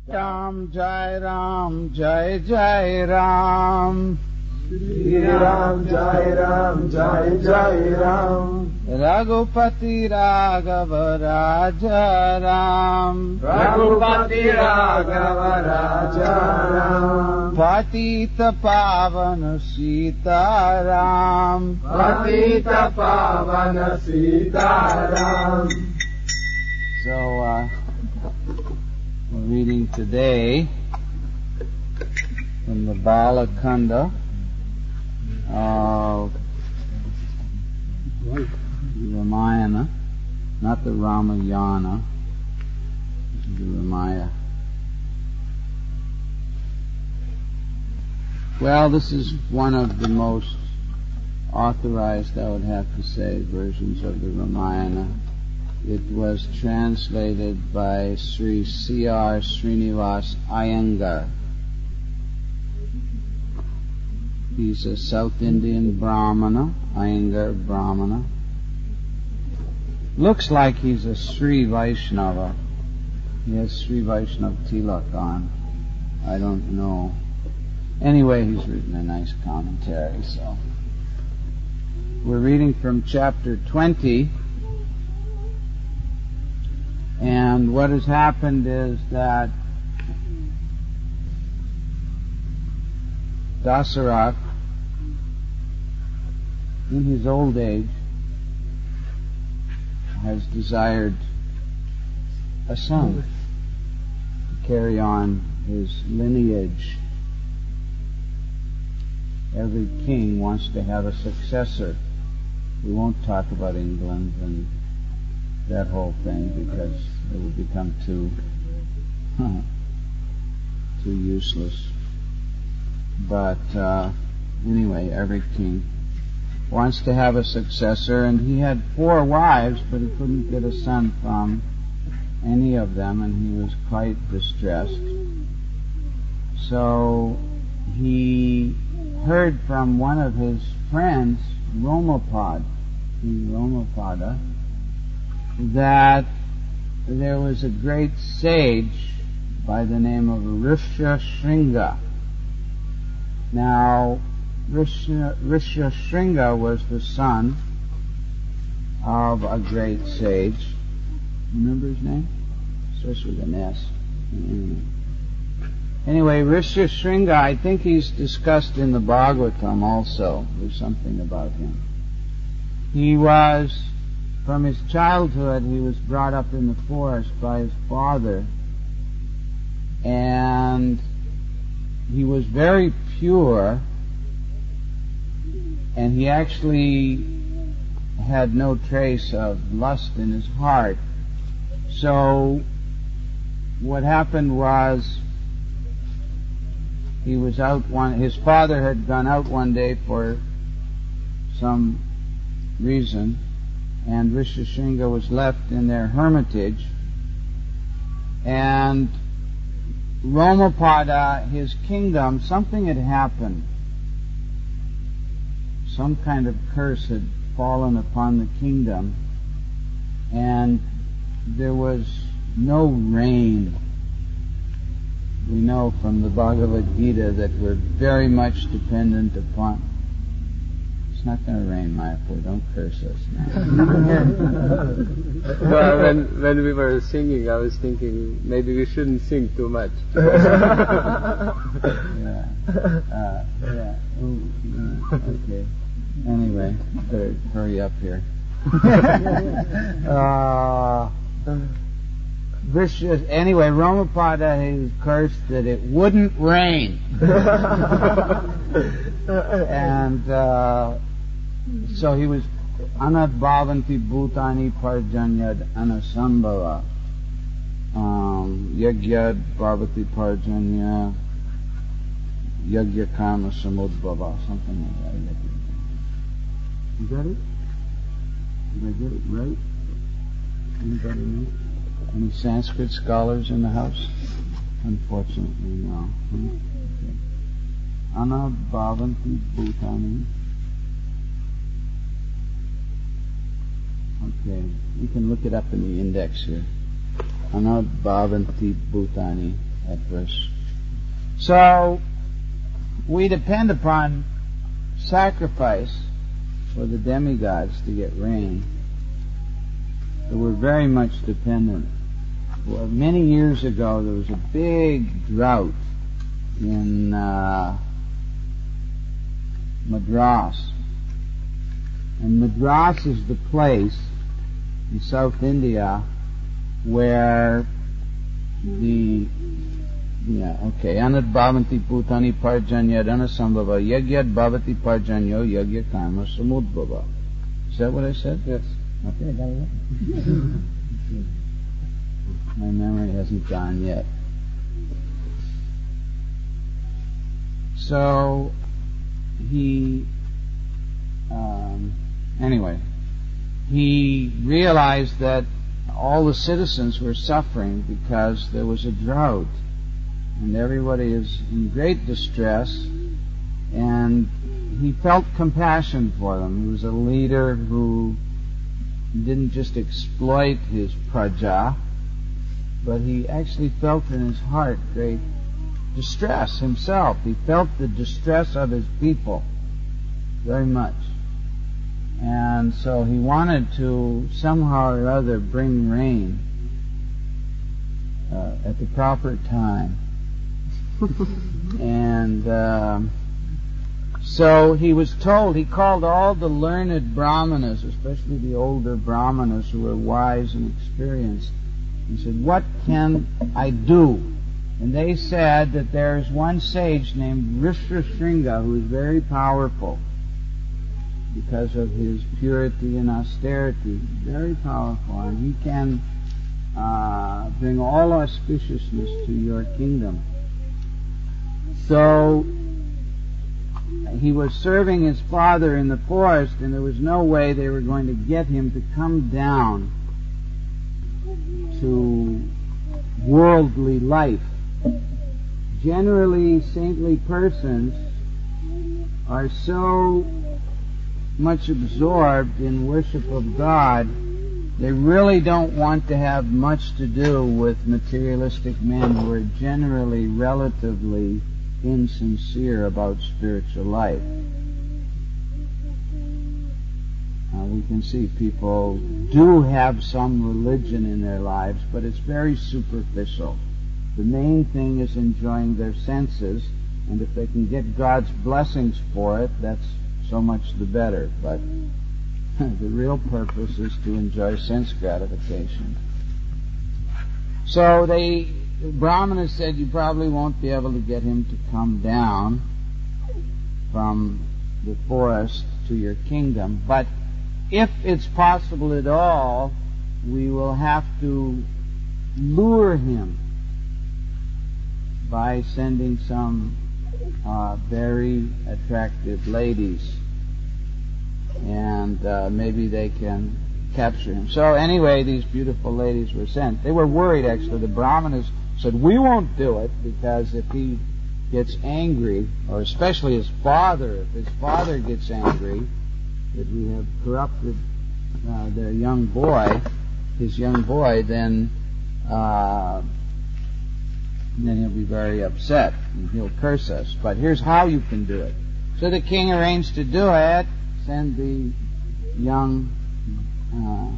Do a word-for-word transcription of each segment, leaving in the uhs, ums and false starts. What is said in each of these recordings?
Ram Jai Ram Jai Jai Ram Shri Ram Jai Ram Jai Jai Ram Raghupati Raghava Raja Ram Raghupati Raghava Raja Ram Patita Pavana Sita Ram Patita Pavana Sita Ram. So, uh, we're reading today from the Bala Kanda of the Ramayana, not the Ramayana, this is the Ramayana. Well, this is one of the most authorized, I would have to say, versions of the Ramayana. It was translated by Sri C R Srinivas Iyengar. He's a South Indian Brahmana, Iyengar Brahmana. Looks like he's a Sri Vaishnava. He has Sri Vaishnava tilak on. I don't know. Anyway, he's written a nice commentary, so. We're reading from chapter twenty. And what has happened is that Dasarath, in his old age, has desired a son to carry on his lineage. Every king wants to have a successor. We won't talk about England and that whole thing because it will become too huh, too useless. But uh, anyway, every king wants to have a successor, and he had four wives, but he couldn't get a son from any of them, and he was quite distressed. So he heard from one of his friends, Romapad, King Romapada, that there was a great sage by the name of Rishyashringa. Now, Rishyashringa was the son of a great sage. Remember his name? Starts with an S. Anyway, Rishyashringa, I think he's discussed in the Bhagavatam also. There's something about him. He was, from his childhood, he was brought up in the forest by his father, and he was very pure, and he actually had no trace of lust in his heart. So what happened was, he was out one, his father had gone out one day for some reason, and Rishyashringa was left in their hermitage, and Romapada, his kingdom, something had happened. Some kind of curse had fallen upon the kingdom, and there was no rain. We know from the Bhagavad Gita that we're very much dependent upon. It's not going to rain, Mayapur. Don't curse us now. Well, when, when we were singing, I was thinking maybe we shouldn't sing too much. yeah. Uh, yeah. Ooh, yeah. Okay. Anyway, better hurry up here. uh, Vicious. Anyway, Romapada, he was cursed that it wouldn't rain. and uh, so he was Anad Bhavanti Bhutani Parjanyad Anasambhava. Um, Yagyad Bhavati Parjanya Yagya Karma Samudbhava. Something like that. You got it? Did I get it right? Anybody know? Any Sanskrit scholars in the house? Unfortunately, no. Okay. Anabhavanti Bhutani. Okay, we can look it up in the index here. Anabhavanti Bhutani. that verse. So, we depend upon sacrifice for the demigods to get rain. So we're very much dependent. Well, many years ago, there was a big drought in uh, Madras. And Madras is the place in South India where the yeah okay anad bhavanti putani parjanya dana sambhava yagyat bhavati parjanyo yagya karma samudbhava. Is that what I said? Yes. Okay, I got it right. My memory hasn't gone yet. So he um, anyway he realized that all the citizens were suffering because there was a drought, and everybody is in great distress, and he felt compassion for them. He was a leader who didn't just exploit his praja, but he actually felt in his heart great distress himself. He felt the distress of his people very much. And so he wanted to somehow or other bring rain uh, at the proper time. and um, so he was told, he called all the learned brahmanas, especially the older brahmanas who were wise and experienced. He said, what can I do? And they said that there is one sage named Rishyashringa who is very powerful because of his purity and austerity, very powerful, and he can uh, bring all auspiciousness to your kingdom. So he was serving his father in the forest, and there was no way they were going to get him to come down to worldly life. Generally, saintly persons are so much absorbed in worship of God, they really don't want to have much to do with materialistic men who are generally relatively insincere about spiritual life. Uh, we can see people do have some religion in their lives, but it's very superficial. The main thing is enjoying their senses, and if they can get God's blessings for it, that's so much the better. But the real purpose is to enjoy sense gratification. So they, the Brahmana said, you probably won't be able to get him to come down from the forest to your kingdom, but if it's possible at all, we will have to lure him by sending some uh, very attractive ladies, and uh, maybe they can capture him. So anyway, these beautiful ladies were sent. They were worried, actually. The Brahmanas said, we won't do it, because if he gets angry, or especially his father, if his father gets angry that we have corrupted uh, their young boy, his young boy, then uh, then he'll be very upset and he'll curse us. But here's how you can do it. So the king arranged to do it, send the young uh,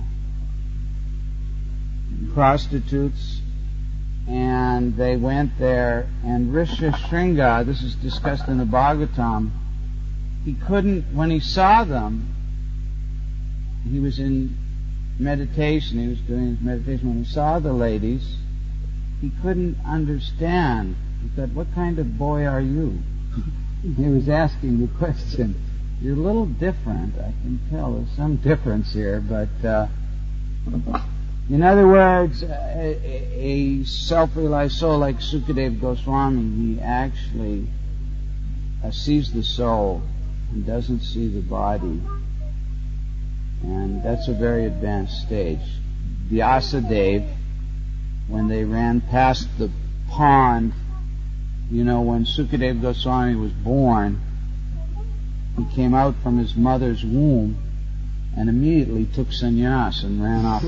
prostitutes, and they went there, and Rishyashringa, this is discussed in the Bhagavatam, he couldn't, when he saw them, he was in meditation, he was doing his meditation, when he saw the ladies, he couldn't understand. He said, what kind of boy are you? He was asking the question. You're a little different, I can tell there's some difference here, but uh, in other words, a, a self-realized soul like Sukadeva Goswami, he actually uh, sees the soul and doesn't see the body. And that's a very advanced stage. Vyasadeva, when they ran past the pond, you know, when Sukadeva Goswami was born, he came out from his mother's womb, and immediately took sannyas and ran off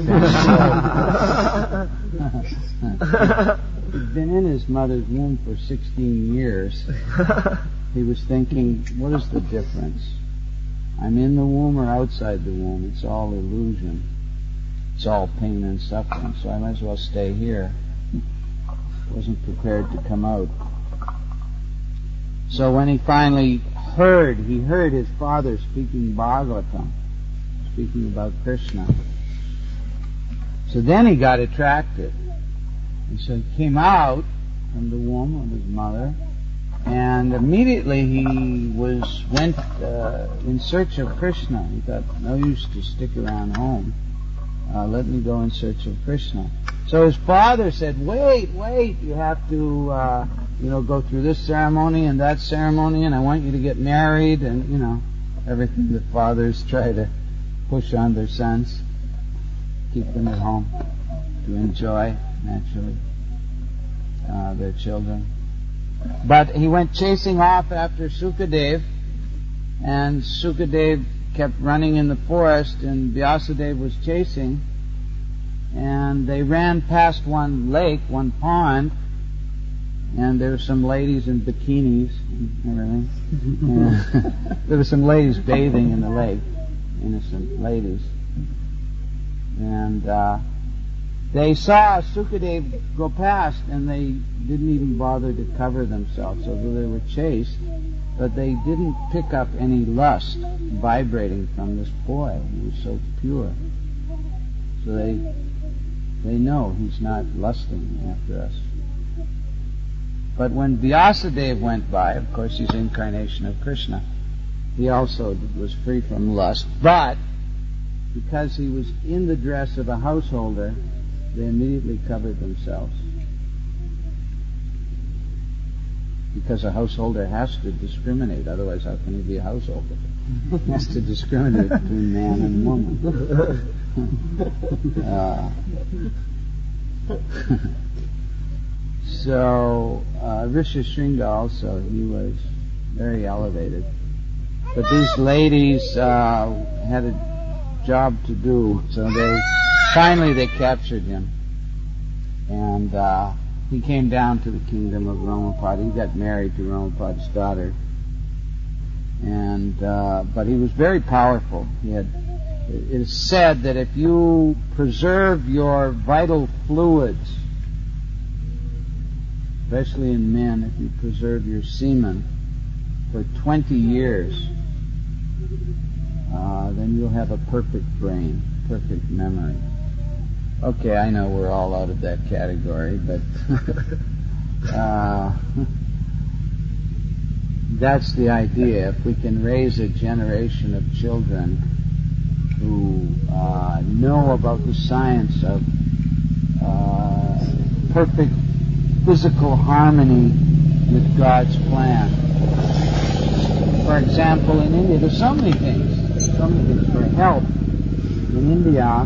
down. He'd been in his mother's womb for sixteen years. He was thinking, what is the difference? I'm in the womb or outside the womb. It's all illusion. It's all pain and suffering, so I might as well stay here. Wasn't prepared to come out. So when he finally heard, he heard his father speaking Bhagavatam, speaking about Krishna. So then he got attracted. And so he came out from the womb of his mother, and immediately he was went uh, in search of Krishna. He thought, no use to stick around home. Uh, let me go in search of Krishna. So his father said, wait, wait, you have to, uh, you know, go through this ceremony and that ceremony, and I want you to get married, and, you know, everything that fathers try to push on their sons, keep them at home to enjoy, naturally, uh, their children. But he went chasing off after Sukadev, and Sukadev kept running in the forest, and Vyasadeva was chasing, and they ran past one lake, one pond, and there were some ladies in bikinis and everything. And there were some ladies bathing in the lake, innocent ladies. And uh, they saw Sukadev go past, and they didn't even bother to cover themselves, although they were chased. But they didn't pick up any lust vibrating from this boy. He was so pure. So they they know he's not lusting after us. But when Vyasadeva went by, of course he's incarnation of Krishna, he also was free from lust. But because he was in the dress of a householder, they immediately covered themselves. Because a householder has to discriminate, otherwise how can he be a householder? He has to discriminate between man and woman. uh, so, uh, Rishishringa also, he was very elevated. But these ladies uh, had a job to do, so they finally they captured him. And uh, he came down to the kingdom of Ramapada. He got married to Ramapada's daughter. And uh, but he was very powerful. He had. It is said that if you preserve your vital fluids, especially in men, if you preserve your semen for twenty years, uh, then you'll have a perfect brain, perfect memory. Okay, I know we're all out of that category, but uh, that's the idea. If we can raise a generation of children who uh, know about the science of uh, perfect physical harmony with God's plan. For example, in India, there's so many things, so many things for help. In India,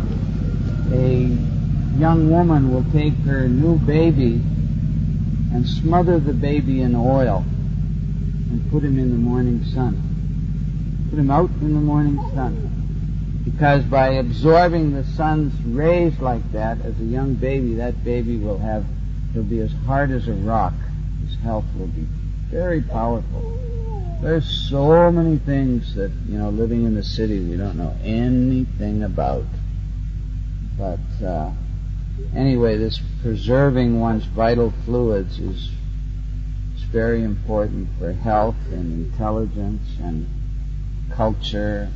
a young woman will take her new baby and smother the baby in oil and put him in the morning sun. Put him out in the morning sun. Because by absorbing the sun's rays like that, as a young baby, that baby will have, he'll be as hard as a rock. His health will be very powerful. There's so many things that, you know, living in the city we don't know anything about. But uh, anyway, this preserving one's vital fluids is, is very important for health and intelligence and culture.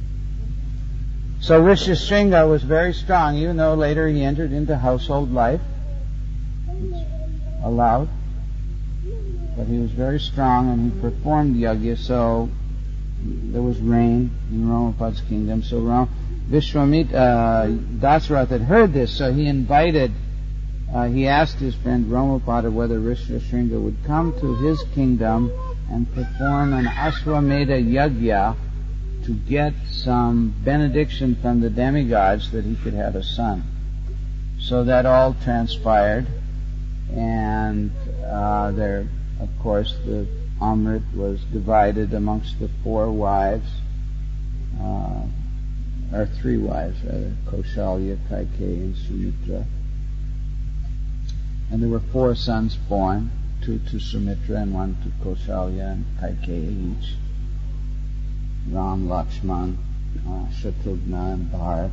So Rishishringa was very strong, even though later he entered into household life. It's allowed. But he was very strong, and he performed yajna, so there was rain in Ramapada's kingdom. So Ram, Vishwamitra, uh, Dasarath had heard this, so he invited, uh, he asked his friend Ramapada whether Rishishringa would come to his kingdom and perform an Ashwamedha yajna to get some benediction from the demigods that he could have a son. So that all transpired, and uh, there, of course, the Amrit was divided amongst the four wives. Uh, or three wives rather, Kaushalya, Kaikeyi, and Sumitra. And there were four sons born, two to Sumitra and one to Kaushalya and Kaikeyi each. Ram, Lakshman, uh, Shatrughna, and Bharat.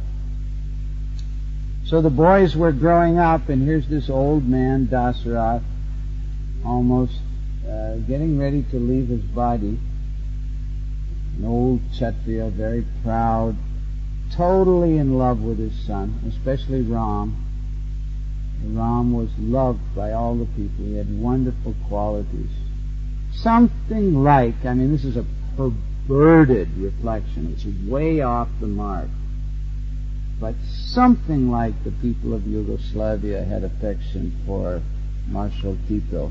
So the boys were growing up, and here's this old man, Dasarath, almost uh, getting ready to leave his body. An old Kshatriya, very proud, totally in love with his son, especially Ram. Ram was loved by all the people. He had wonderful qualities. Something like, I mean, this is a perverted reflection. It's way off the mark. But something like the people of Yugoslavia had affection for Marshal Tito.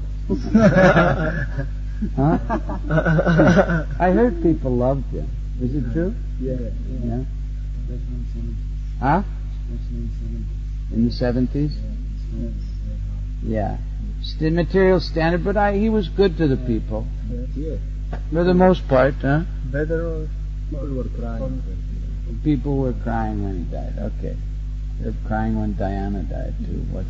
Huh? I heard people loved him. Is it true? Yeah. Yeah. Huh? In the seventies? Yeah. Still material standard, but I, he was good to the people. Yeah. For the most part, huh? Better people were crying. People were crying when he died. Okay. They're crying when Diana died, too. What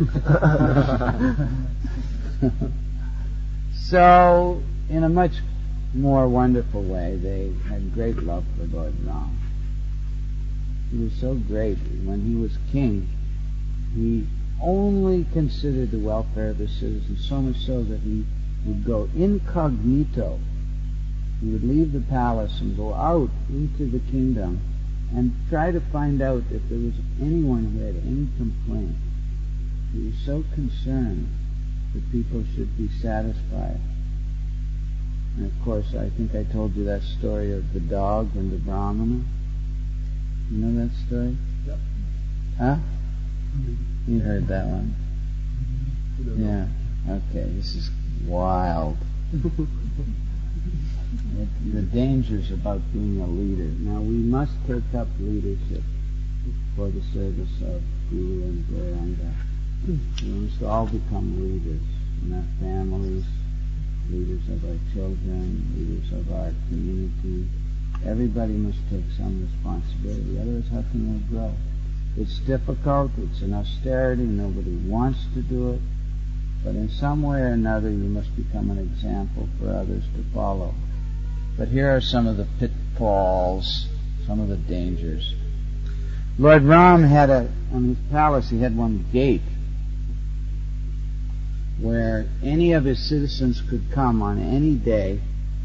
to do? So, in a much more wonderful way, they had great love for Lord Ram. He was so great. When he was king, he only considered the welfare of his citizens, so much so that he would go incognito. He would leave the palace and go out into the kingdom and try to find out if there was anyone who had any complaint. He was so concerned that people should be satisfied. And of course, I think I told you that story of the dog and the Brahmana. You know that story? Yep. Huh? Mm-hmm. You heard that one? Mm-hmm. Yeah. Okay, this is wild. It, the dangers about being a leader. Now, we must take up leadership for the service of Guru and Gauranga. We must all become leaders in our families, leaders of our children, leaders of our community. Everybody must take some responsibility. Otherwise, how can we grow? It's difficult. It's an austerity. Nobody wants to do it. But in some way or another, you must become an example for others to follow. But here are some of the pitfalls, some of the dangers. Lord Ram had a, on his palace, he had one gate where any of his citizens could come on any day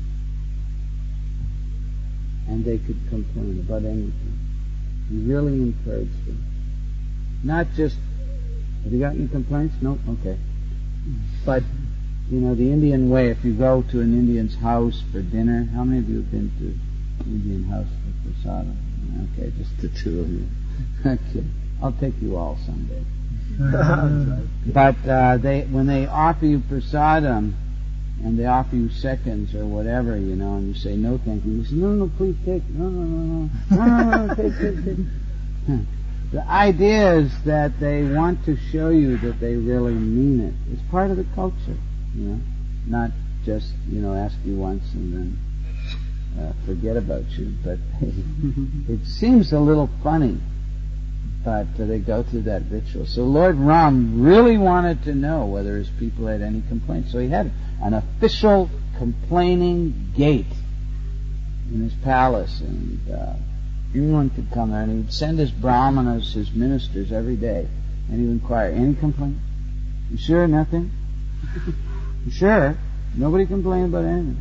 and they could complain about anything. He really encouraged them. Not just, have you got any complaints? No? Okay. But, you know, the Indian way, if you go to an Indian's house for dinner, how many of you have been to an Indian house for prasadam? Okay, just the two of you. Okay. I'll take you all someday. But uh, they, when they offer you prasadam, and they offer you seconds or whatever, you know, and you say, no, thank you. You say, no, no, please take, no, no, no, no, no, no, no, take, take, take. The idea is that they want to show you that they really mean it. It's part of the culture, you know, not just, you know, ask you once and then uh, forget about you. But it seems a little funny, but uh, they go through that ritual. So Lord Ram really wanted to know whether his people had any complaints. So he had an official complaining gate in his palace, and uh, anyone could come there, and he would send his brahmanas, his ministers, every day, and he would inquire, any complaint? You sure nothing? You sure? Nobody complained about anything.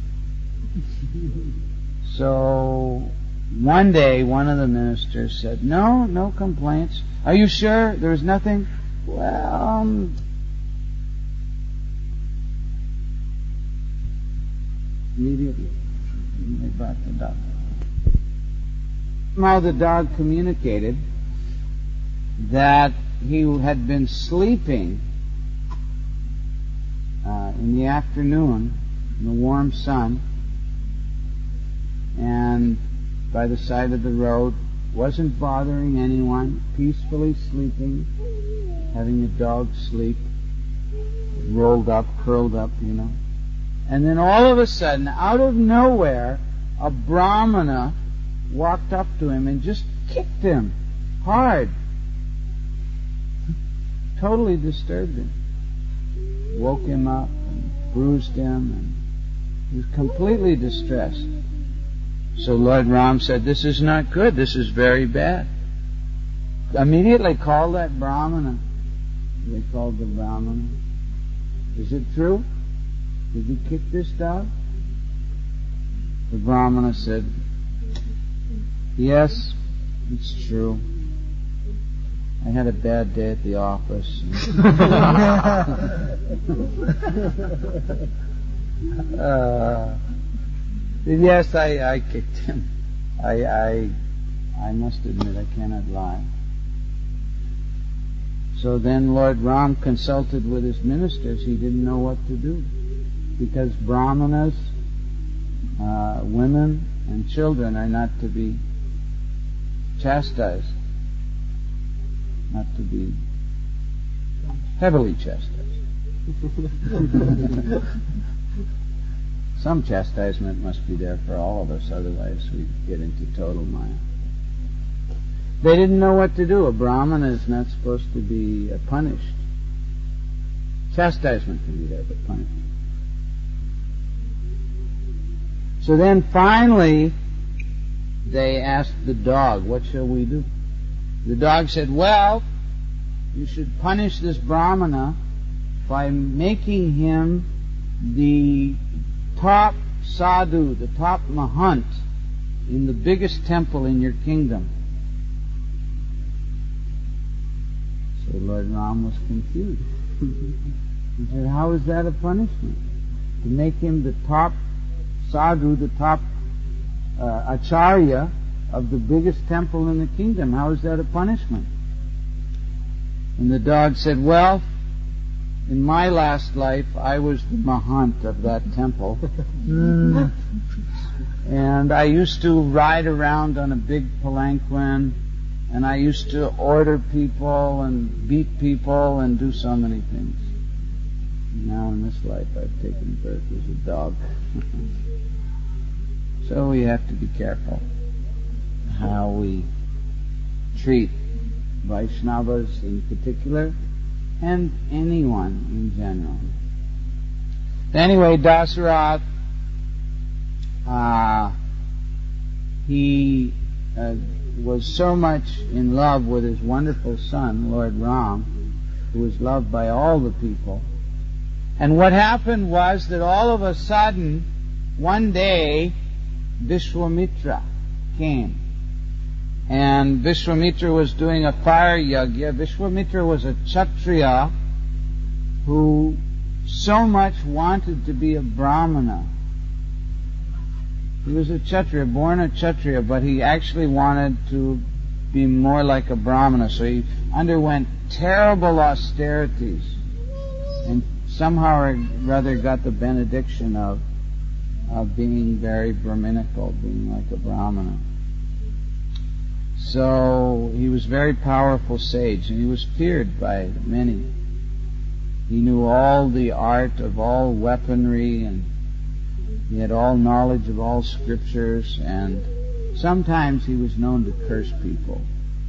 So one day, one of the ministers said, no, no complaints. Are you sure there's nothing? Well, um, immediately, they brought the dog. Somehow the dog communicated that he had been sleeping uh, in the afternoon in the warm sun and by the side of the road, wasn't bothering anyone, peacefully sleeping, having a dog sleep, rolled up, curled up, you know. And then all of a sudden, out of nowhere, a brahmana walked up to him and just kicked him hard. Totally disturbed him. Woke him up and bruised him, and he was completely distressed. So Lord Ram said, "This is not good. This is very bad. Immediately call that Brahmana." They called the Brahmana. "Is it true? Did you kick this dog?" The Brahmana said, "Yes, it's true. I had a bad day at the office." uh, yes, I, I kicked him. I, I, I must admit I cannot lie. So then Lord Ram consulted with his ministers. He didn't know what to do, because Brahmanas, uh, women and children are not to be chastised, not to be heavily chastised. Some chastisement must be there for all of us, otherwise we get into total Maya. They didn't know what to do. A Brahmana is not supposed to be uh, punished. Chastisement can be there, but punishment. So then finally they asked the dog, "What shall we do?" The dog said, "Well, you should punish this Brahmana by making him the top sadhu, the top mahant in the biggest temple in your kingdom." So Lord Ram was confused. He said, "How is that a punishment? To make him the top sadhu, the top uh, acharya of the biggest temple in the kingdom. How is that a punishment?" And the dog said, "Well, in my last life, I was the mahant of that temple. And I used to ride around on a big palanquin, and I used to order people and beat people and do so many things. Now in this life, I've taken birth as a dog." So we have to be careful how we treat Vaishnavas in particular, and anyone in general. Anyway, Dasarath, uh, he uh, was so much in love with his wonderful son, Lord Ram, who was loved by all the people. And what happened was that all of a sudden, one day, Vishwamitra came. And Vishwamitra was doing a fire yagya. Vishwamitra was a Kshatriya who so much wanted to be a Brahmana. He was a Kshatriya, born a Kshatriya, but he actually wanted to be more like a Brahmana. So he underwent terrible austerities and somehow or rather got the benediction of, of being very Brahminical, being like a Brahmana. So he was a very powerful sage, and he was feared by many. He knew all the art of all weaponry, and he had all knowledge of all scriptures, and sometimes he was known to curse people.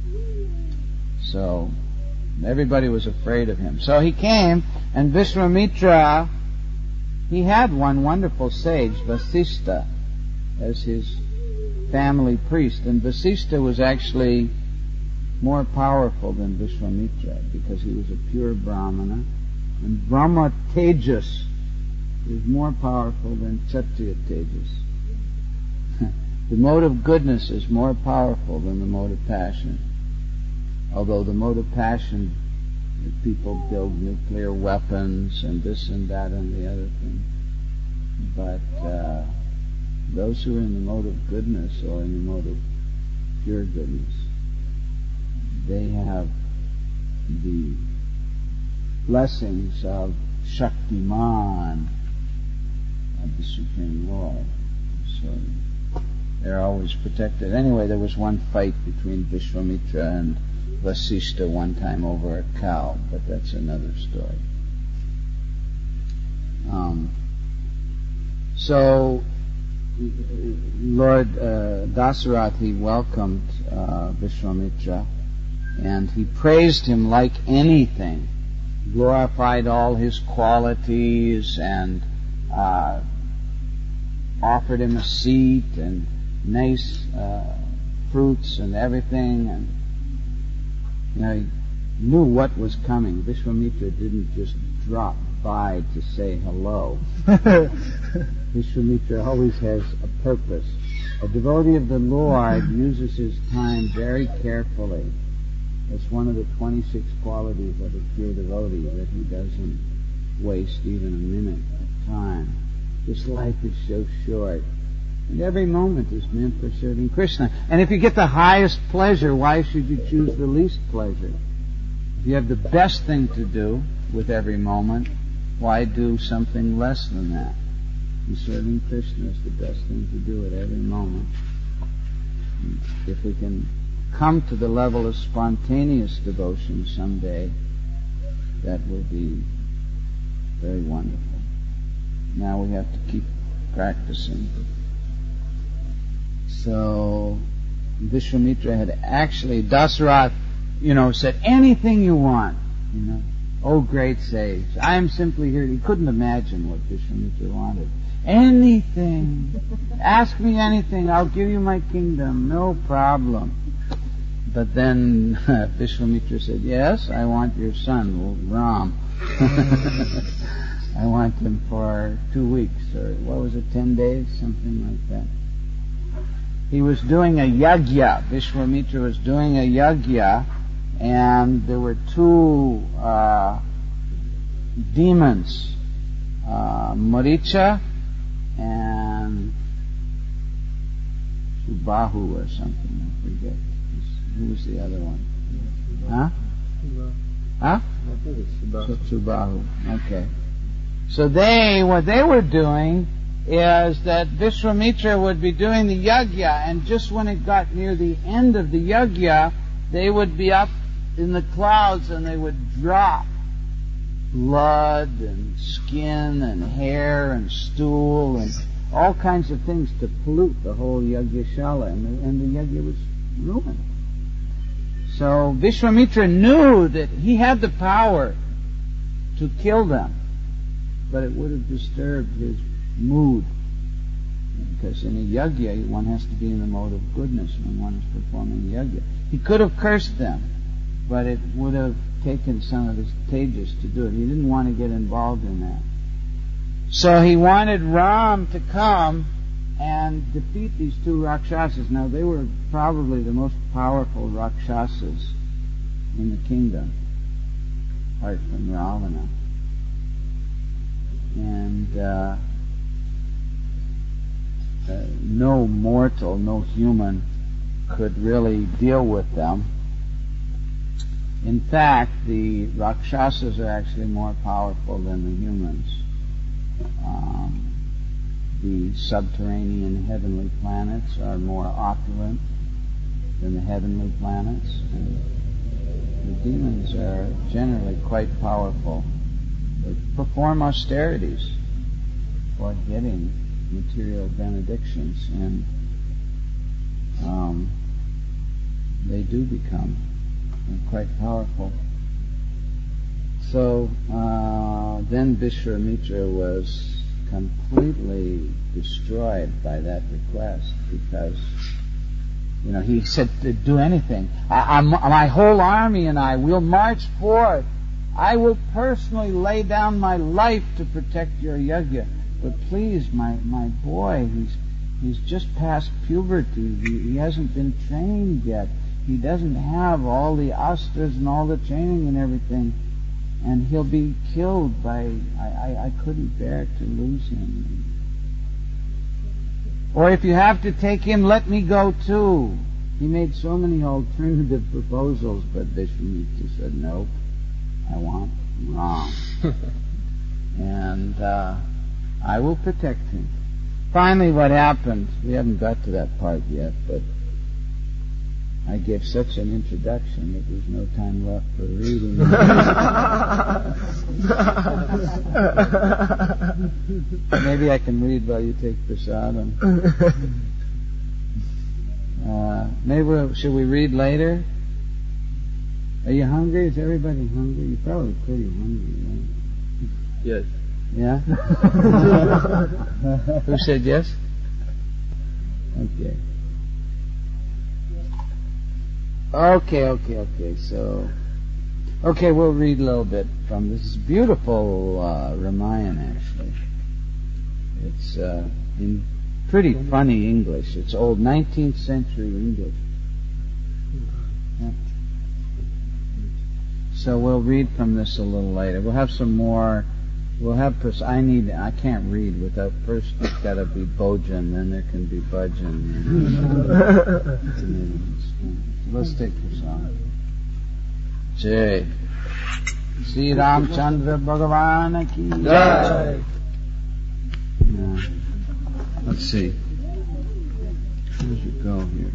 So everybody was afraid of him. So he came, and Vishwamitra, he had one wonderful sage, Vasistha, as his family priest. And Vasistha was actually more powerful than Vishwamitra because he was a pure Brahmana. And Brahma Tejas is more powerful than Kshatriya Tejas. The mode of goodness is more powerful than the mode of passion. Although the mode of passion, people build nuclear weapons and this and that and the other thing. But uh, those who are in the mode of goodness or in the mode of pure goodness, they have the blessings of Shaktiman, of the Supreme Lord. So they're always protected. Anyway, there was one fight between Vishwamitra and Vasistha one time over a cow, but that's another story. Um, so Lord uh, Dasarath, he welcomed uh, Vishwamitra, and he praised him like anything, glorified all his qualities, and uh, offered him a seat and nice uh, fruits and everything, and you know, he knew what was coming. Vishwamitra didn't just drop by to say hello. Vishwamitra always has a purpose. A devotee of the Lord uses his time very carefully. It's one of the twenty-six qualities of a pure devotee, that he doesn't waste even a minute of time. This life is so short, and every moment is meant for serving Krishna. And if you get the highest pleasure, why should you choose the least pleasure? If you have the best thing to do with every moment, why do something less than that? And serving Krishna is the best thing to do at every moment. If we can come to the level of spontaneous devotion someday, that will be very wonderful. Now we have to keep practicing. So Vishwamitra had actually, Dasarath, you know, said, anything you want, you know. Oh, great sage, I am simply here. He couldn't imagine what Vishwamitra wanted. Anything. Ask me anything. I'll give you my kingdom. No problem. But then uh, Vishwamitra said, yes, I want your son, Ram. I want him for two weeks, or what was it, ten days? Something like that. He was doing a yagya. Vishwamitra was doing a yagya, and there were two uh, demons, uh, Maricha and Subahu or something, I forget. Who was the other one? Huh? Huh? I think it's Subahu. Subahu. Okay. So they, what they were doing is that Vishwamitra would be doing the yagya, and just when it got near the end of the yagya, they would be up in the clouds and they would drop blood and skin and hair and stool and all kinds of things to pollute the whole yagyashala, and the, and the yagya was ruined. So Vishwamitra knew that he had the power to kill them, but it would have disturbed his mood. Because in a yagya, one has to be in the mode of goodness when one is performing yagya. He could have cursed them, but it would have taken some of his tejas to do it. He didn't want to get involved in that. So he wanted Ram to come and defeat these two Rakshasas. Now, they were probably the most powerful Rakshasas in the kingdom, apart from Ravana. And uh, uh, no mortal, no human could really deal with them. In fact, the Rakshasas are actually more powerful than the humans. Um, the subterranean heavenly planets are more opulent than the heavenly planets. And the demons are generally quite powerful. They perform austerities for getting material benedictions, and um, they do become quite powerful. So uh, then Vishwamitra was completely destroyed by that request, because, you know, he said, do anything. I, I'm, my whole army and I will march forth. I will personally lay down my life to protect your yagya. But please, my, my boy, he's he's just past puberty. He, he hasn't been trained yet. He doesn't have all the astras and all the training and everything. And he'll be killed by... I, I, I couldn't bear to lose him. Or if you have to take him, let me go too. He made so many alternative proposals, but Vishwamitra said, no, I want Ram. And uh, I will protect him. Finally, what happened, we haven't got to that part yet, but I gave such an introduction that there's no time left for reading. Maybe I can read while you take prasadam. Uh, maybe we'll, should we read later? Are you hungry? Is everybody hungry? You're probably pretty hungry, right? Yes. Yeah? Who said yes? Okay. Okay, okay, okay. So, okay, we'll read a little bit from this. It's beautiful uh, Ramayana, actually. It's uh, in pretty funny English. It's old nineteenth century English. Yeah. So we'll read from this a little later. We'll have some more. We'll have. Pers- I need. I can't read without first. It's got to be Bojan, then there can be Bhajan. Let's take this on. Jai. Sri Ramchandra Bhagavan ki Jai. Yeah. Let's see. Where does it go here?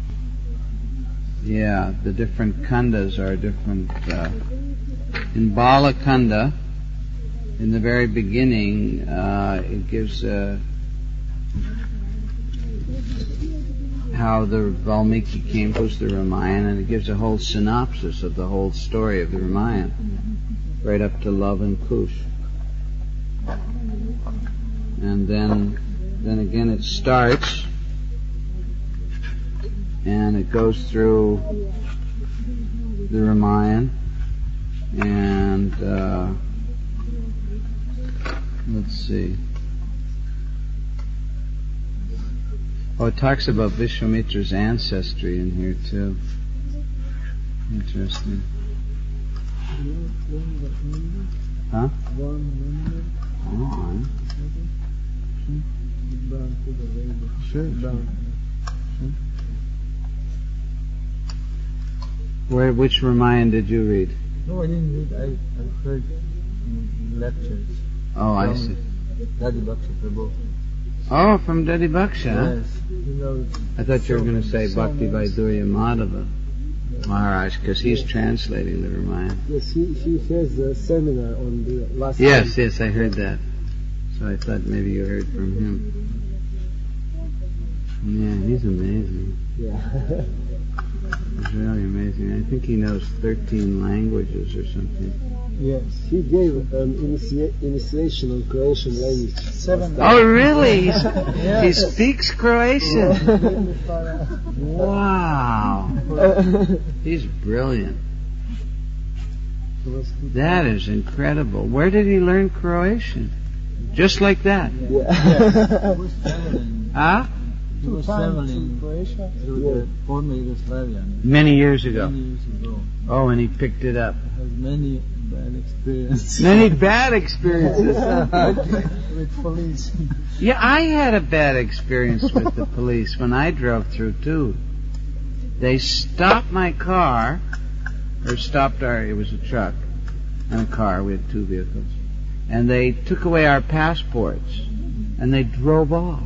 Yeah, the different khandas are different. Uh, in Bala Khanda, in the very beginning, uh, it gives uh, how the Valmiki came, who's the Ramayana, and it gives a whole synopsis of the whole story of the Ramayana, right up to Love and Kush. And then, then again it starts, and it goes through the Ramayana, and uh, let's see. Oh, it talks about Vishwamitra's ancestry in here too. Interesting. Huh? Oh, sure. Sure. Where, which Ramayana did you read? No, I didn't read. I, I heard lectures. Oh, I see. Daddy Bhaksha Prabhu. Oh, from Daddy Bhaksha? Yes. He knows. I thought you were going to say so Bhakti Vaidurya Madhava Maharaj, because he's translating the Ramayana. Yes, he, he has a seminar on the last. Yes, time. Yes, I heard that. So I thought maybe you heard from him. Yeah, he's amazing. Yeah. He's really amazing. I think he knows thirteen languages or something. Yes, he gave an initia- initiation on Croatian language. Seven. Oh, really? He's, yeah. He speaks Croatian. Wow. He's brilliant. That is incredible. Where did he learn Croatian? Just like that? Yeah. Huh? He was traveling through the former Yugoslavia. Many years ago. Many years ago. Oh, and he picked it up. Has many bad experiences. Many bad experiences. With police. Yeah, I had a bad experience with the police when I drove through too. They stopped my car, or stopped our, it was a truck and a car, we had two vehicles, and they took away our passports, and they drove off.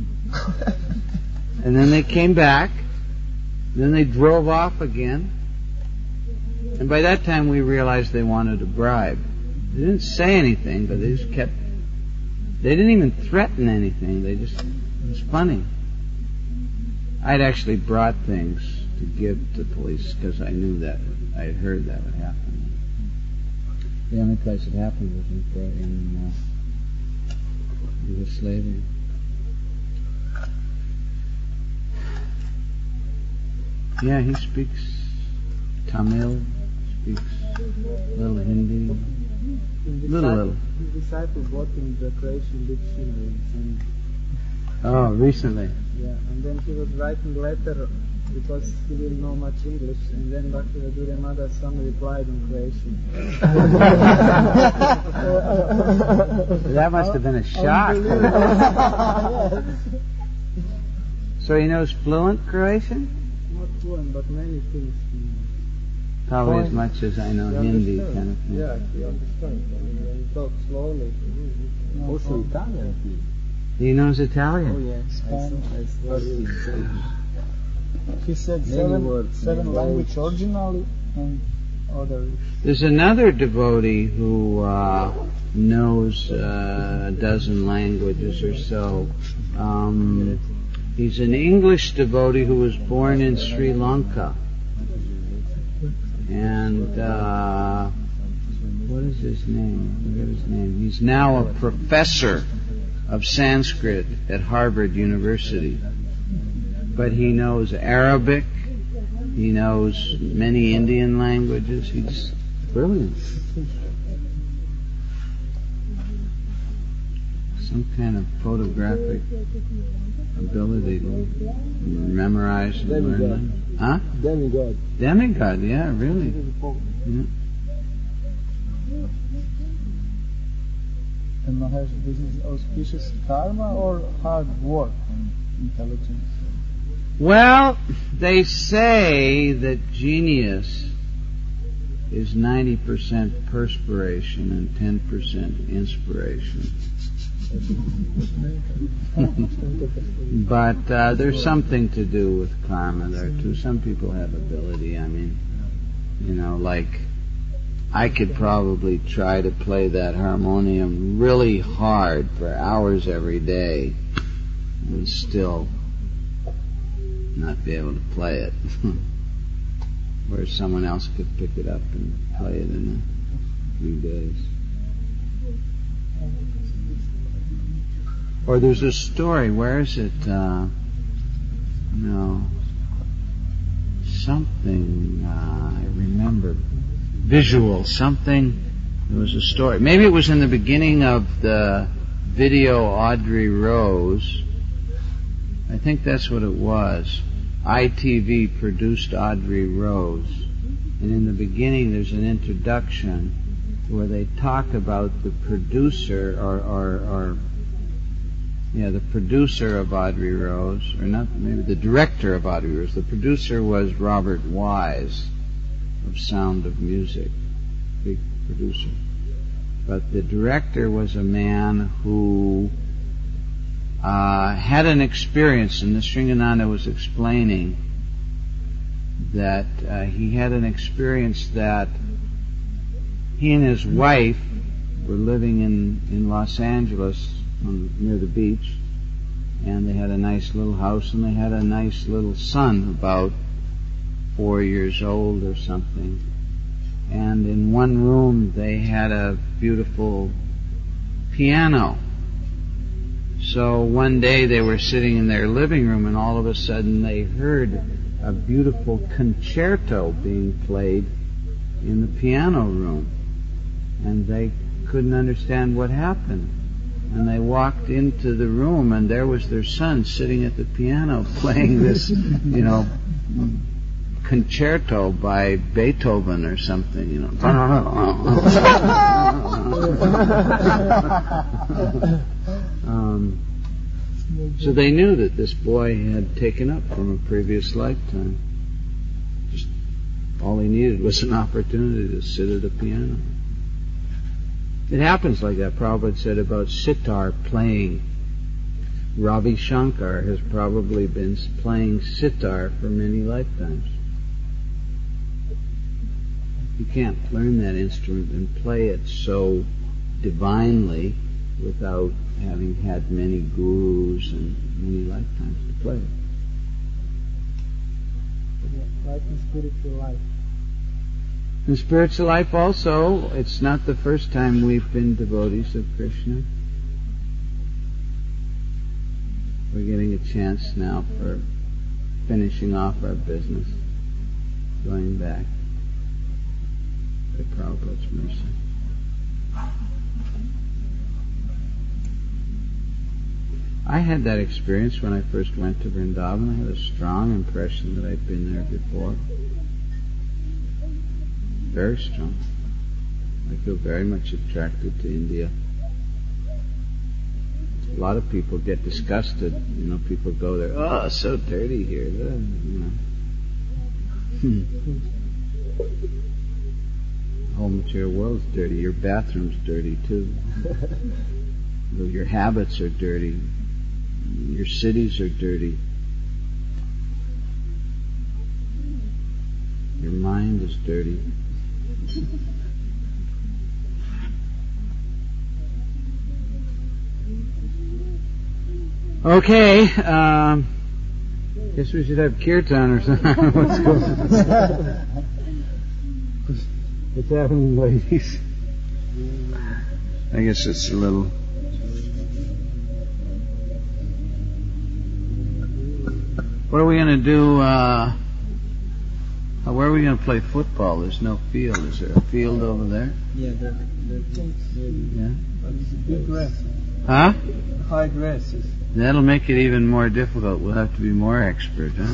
And then they came back, then they drove off again, and by that time we realized they wanted a bribe. They didn't say anything, but they just kept, they didn't even threaten anything, they just, it was funny. I'd actually brought things to give to police because I knew that, I had heard that would happen. The only place it happened was in, in uh, Yugoslavia. Yeah, he speaks Tamil, speaks a little Hindi, little, little. His disciple bought him the Croatian dictionary. And oh, recently. Yeah, and then he was writing letter because he didn't know much English, and then Bhakti Vaidurya Madhava Swami replied in Croatian. That must have been a shock. So he knows fluent Croatian? Not fluent, but many things. Probably Fluent. as much as I know He Hindi, understands. kind of thing. Yeah, he understands. I mean, when he talks slowly. No, also Italian. He knows Italian? Oh yes, I saw, I saw him. He said Many seven, words, seven many language words. originally and others. There's another devotee who uh, knows uh, a dozen languages or so. Um, he's an English devotee who was born in Sri Lanka. And uh, what is his name? I forget his name. He's now a professor of Sanskrit at Harvard University. But he knows Arabic. He knows many Indian languages. He's brilliant. Some kind of photographic ability to memorize and learn language. Huh? Demigod. Demigod, yeah, really. Yeah. And Maharaj, this is auspicious karma or hard work and intelligence? Well, they say that genius is ninety percent perspiration and ten percent inspiration. But uh, there's something to do with karma there too. Some people have ability. I mean, you know, like I could probably try to play that harmonium really hard for hours every day and still not be able to play it. Whereas someone else could pick it up and play it in a few days. Or there's a story, where is it? Uh, no. Something, uh, I remember. Visual, something. There was a story. Maybe it was in the beginning of the video Audrey Rose. I think that's what it was. I T V produced Audrey Rose. And in the beginning there's an introduction where they talk about the producer or, or, or yeah, the producer of Audrey Rose, or not, maybe the director of Audrey Rose. The producer was Robert Wise of Sound of Music, big producer. But the director was a man who uh, had an experience, and the Sringananda was explaining that uh, he had an experience that he and his wife were living in, in Los Angeles on, near the beach, and they had a nice little house, and they had a nice little son about four years old or something. And in one room they had a beautiful piano. So one day they were sitting in their living room, and all of a sudden they heard a beautiful concerto being played in the piano room. And they couldn't understand what happened. And they walked into the room, and there was their son sitting at the piano playing this, you know, concerto by Beethoven or something, you know. um, so they knew that this boy had taken up from a previous lifetime. Just all he needed was an opportunity to sit at a piano. It happens like that. Prabhupada said about sitar playing. Ravi Shankar has probably been playing sitar for many lifetimes. You can't learn that instrument and play it so divinely without having had many gurus and many lifetimes to play it. Like in spiritual life. In spiritual life also, it's not the first time we've been devotees of Krishna. We're getting a chance now for finishing off our business, going back by Prabhupada's mercy. I had that experience when I first went to Vrindavan. I had a strong impression that I'd been there before. Very strong. I feel very much attracted to India. A lot of people get disgusted. You know, people go there, oh, it's so dirty here. You know. The whole material world's dirty. Your bathroom's dirty too. Your habits are dirty. Your cities are dirty. Your mind is dirty. Okay, um, guess we should have kirtan or something. What's going on? What's happening, ladies? I guess it's a little... What are we going to do, uh, where are we going to play football? There's no field. Is there a field over there? Yeah, the, the things, Yeah? but it's big grass. Huh? High grasses. That'll make it even more difficult. We'll have to be more expert, huh?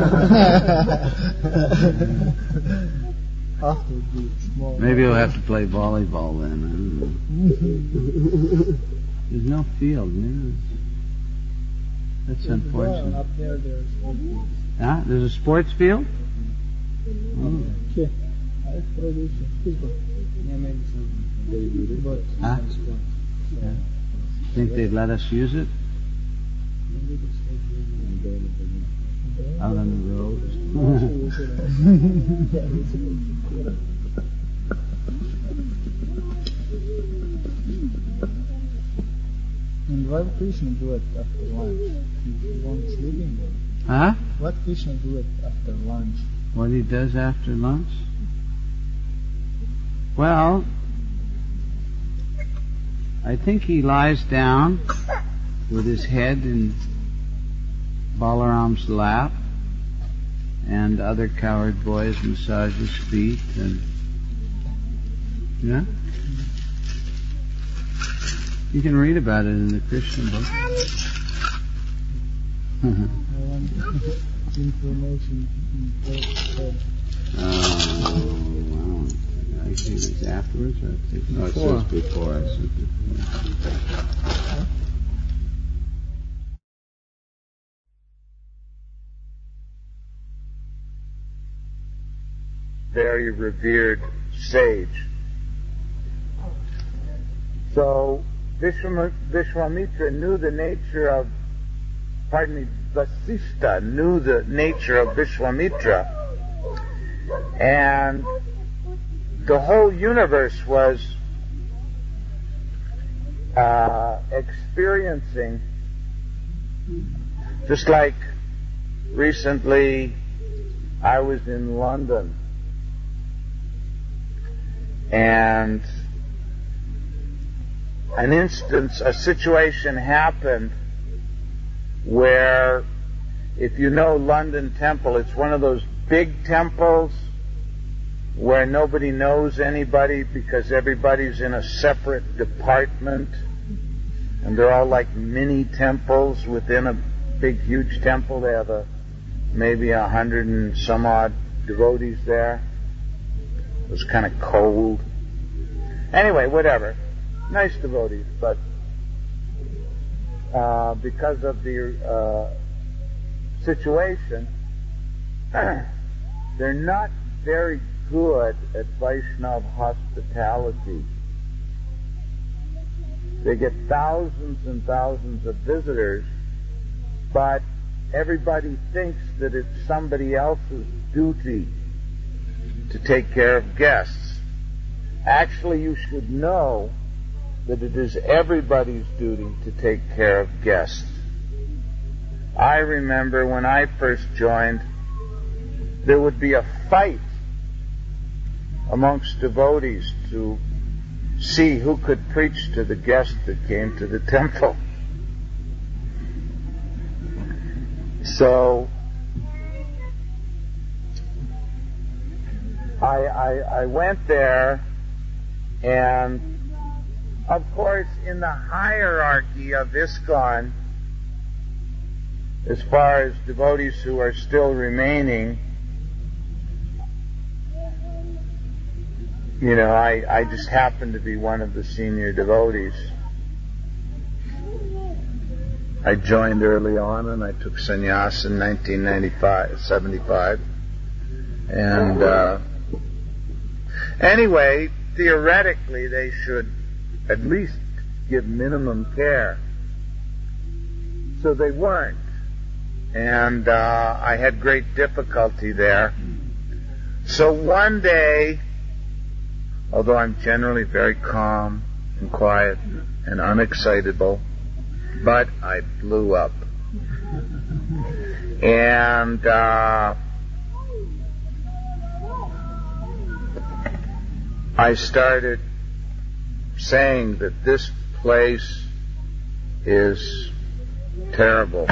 After the small. Maybe we'll have to play volleyball then. I don't know. There's no field, yeah. That's unfortunate. Well, up there there's sports. Huh? There's a sports field? Oh. Okay. I've produced it. Yeah, maybe some. But Huh? some sports. Yeah. Think they'd let us use it? Out on the road? And what Krishna do it after lunch? He won't sleeping there. Huh? What Krishna do it after lunch? What he does after lunch? Well, I think he lies down with his head in Balaram's lap, and other cowherd boys massage his feet, and yeah, you can read about it in the Krishna book. I want information. Oh, wow. I see this afterwards, or I think, no, it says before. It says before. Very revered sage. So Vishwam- Vishwamitra knew the nature of, pardon me, Vasishtha knew the nature of Vishwamitra, and the whole universe was uh, experiencing, just like recently I was in London, and an instance, a situation happened where, if you know London Temple, it's one of those big temples where nobody knows anybody because everybody's in a separate department, and they're all like mini temples within a big, huge temple. They have a maybe a hundred and some odd devotees there. It was kind of cold. Anyway, whatever. Nice devotees, but uh, because of the uh, situation, they're not very good at Vaishnava hospitality. They get thousands and thousands of visitors, but everybody thinks that it's somebody else's duty to take care of guests. Actually, you should know that it is everybody's duty to take care of guests. I remember when I first joined, there would be a fight amongst devotees to see who could preach to the guests that came to the temple. So I, I, I went there, and of course in the hierarchy of ISKCON, as far as devotees who are still remaining, you know, I, I just happened to be one of the senior devotees. I joined early on, and I took sannyas in nineteen ninety-five, seventy-five. And uh, anyway, theoretically, they should at least give minimum care. So they weren't. And uh, I had great difficulty there. So one day, although I'm generally very calm and quiet and unexcitable, but I blew up. And uh, I started saying that this place is terrible.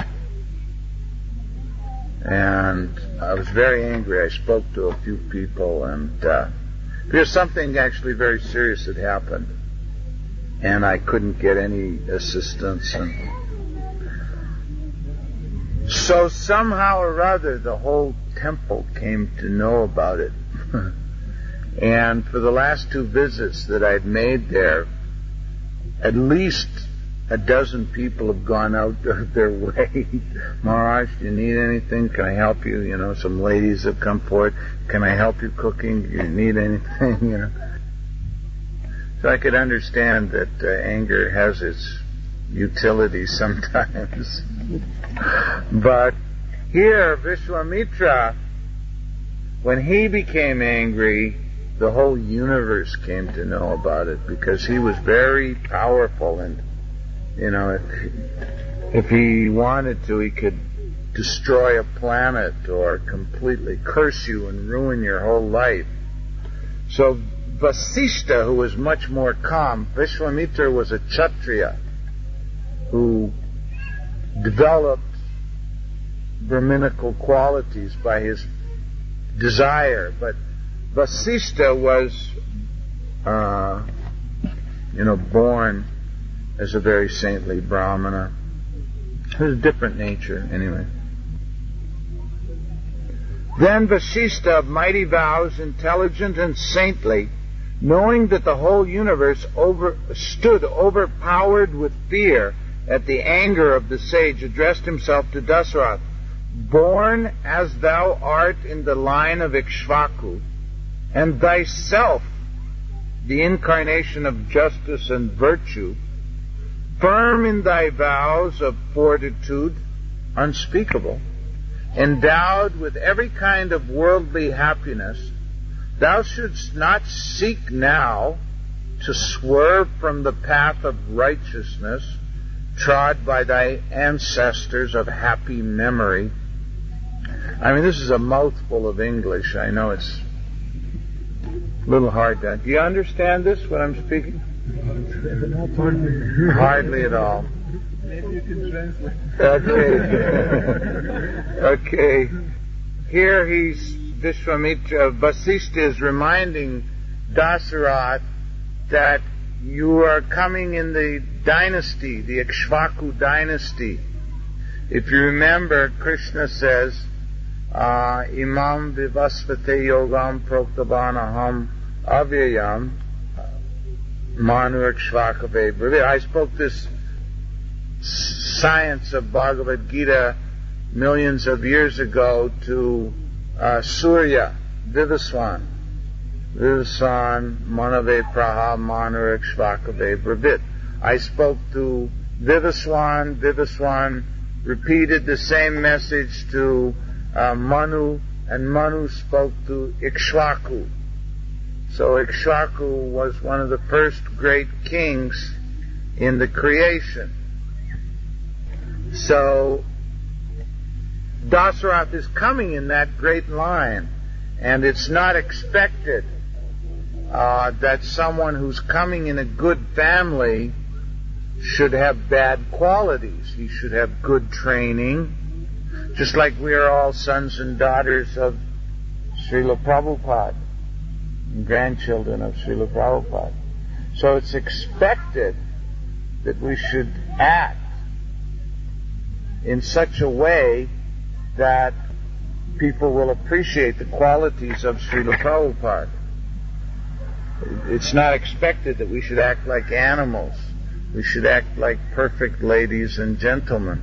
And I was very angry. I spoke to a few people, and uh, because something actually very serious had happened, and I couldn't get any assistance. And so somehow or other, the whole temple came to know about it. And for the last two visits that I'd made there, at least a dozen people have gone out of their way. Maharaj, do you need anything? Can I help you? You know, some ladies have come forward. Can I help you cooking? Do you need anything? You know. So I could understand that uh, anger has its utility sometimes. But here, Vishwamitra, when he became angry, the whole universe came to know about it, because he was very powerful, and you know, if, if he wanted to, he could destroy a planet or completely curse you and ruin your whole life. So Vasishta, who was much more calm, Vishwamitra was a Kshatriya who developed Brahminical qualities by his desire, but Vasishta was, uh, you know, born as a very saintly Brahmana. It was a different nature, anyway. Then Vasishta, of mighty vows, intelligent and saintly, knowing that the whole universe over, stood overpowered with fear at the anger of the sage, addressed himself to Dasarath. Born as thou art in the line of Ikshvaku, and thyself the incarnation of justice and virtue, firm in thy vows of fortitude unspeakable, endowed with every kind of worldly happiness, thou shouldst not seek now to swerve from the path of righteousness trod by thy ancestors of happy memory. I mean, this is a mouthful of English. I know it's a little hard to... Do you understand this, what I'm speaking? Hardly at all. Maybe you can translate. Okay. Okay. Here he's, Vishwamitra, Vasishta is reminding Dasarath that you are coming in the dynasty, the Ikshvaku dynasty. If you remember, Krishna says, uh, Imam vivasvate yogam proktavanaham avyayam manu ikshvakave brave. I spoke this science of Bhagavad Gita millions of years ago to uh, Surya, Vivaswan. Vivaswan manave praha manu ikshvakave bravit. I spoke to Vivaswan. Vivaswan repeated the same message to uh, Manu, and Manu spoke to Ikshvaku. So Ikshvaku was one of the first great kings in the creation. So Dasarath is coming in that great line, and it's not expected uh, that someone who's coming in a good family should have bad qualities. He should have good training, just like we are all sons and daughters of Srila Prabhupada, and grandchildren of Srila Prabhupada. So it's expected that we should act in such a way that people will appreciate the qualities of Srila Prabhupada. It's not expected that we should act like animals. We should act like perfect ladies and gentlemen.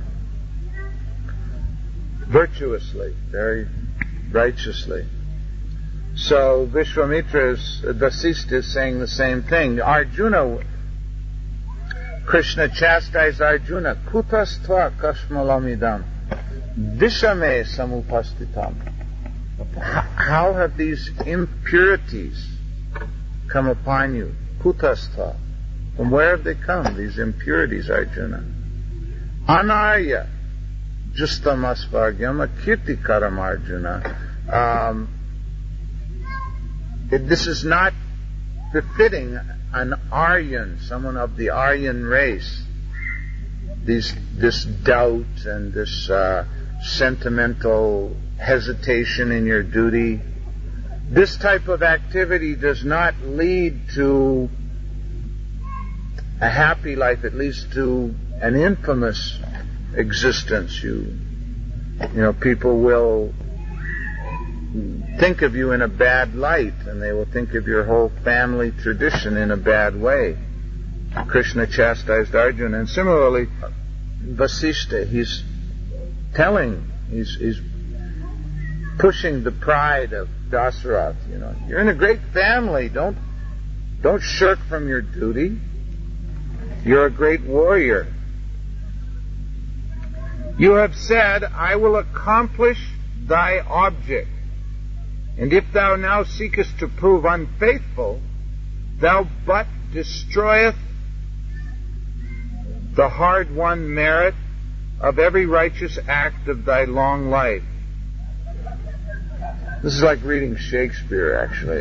Virtuously, very righteously. So Vishwamitra's, Vasishta is saying the same thing. Arjuna, Krishna chastised Arjuna, Kutastva kashmalamidam, Vishame samupastitam. How have these impurities come upon you? Kutastha. From where have they come, these impurities, Arjuna? Anarya. Justamasvagyam akirtikaram, Arjuna. Um, it, this is not befitting an Aryan, someone of the Aryan race. These, this doubt and this uh, sentimental hesitation in your duty. This type of activity does not lead to a happy life. It leads to an infamous existence. You, you know, people will think of you in a bad light, and they will think of your whole family tradition in a bad way. Krishna chastised Arjuna, and similarly, Vasishtha, he's telling, he's, he's pushing the pride of Dasarath. You know, you're in a great family. Don't don't shirk from your duty. You're a great warrior. You have said, I will accomplish thy object. And if thou now seekest to prove unfaithful, thou but destroyeth the hard-won merit of every righteous act of thy long life. This is like reading Shakespeare, actually.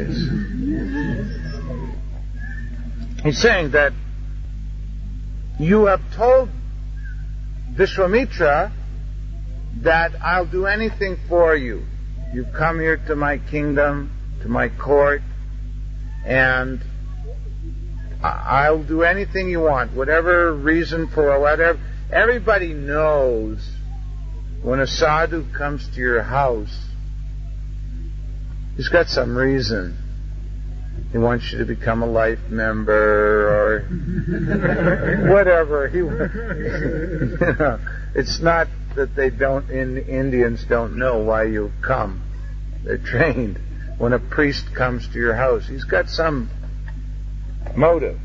He's saying that you have told Vishwamitra that I'll do anything for you. You've come here to my kingdom, to my court, and I'll do anything you want, whatever reason for whatever. Everybody knows when a sadhu comes to your house, he's got some reason. He wants you to become a life member or whatever. He, you know, it's not that they don't, in, Indians don't know why you come. They're trained. When a priest comes to your house, he's got some motive.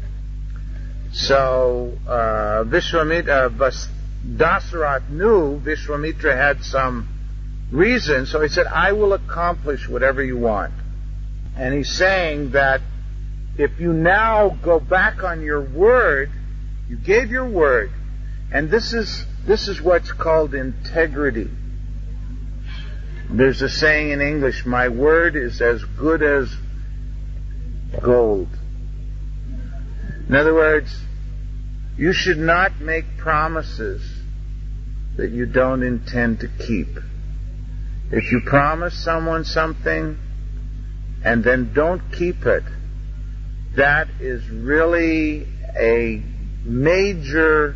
So uh, Vishwamitra, uh, Dasarath knew Vishwamitra had some reason, so he said, I will accomplish whatever you want. And he's saying that if you now go back on your word, you gave your word, and this is this is what's called integrity. There's a saying in English, my word is as good as gold. In other words, you should not make promises that you don't intend to keep. If you promise someone something and then don't keep it, that is really a major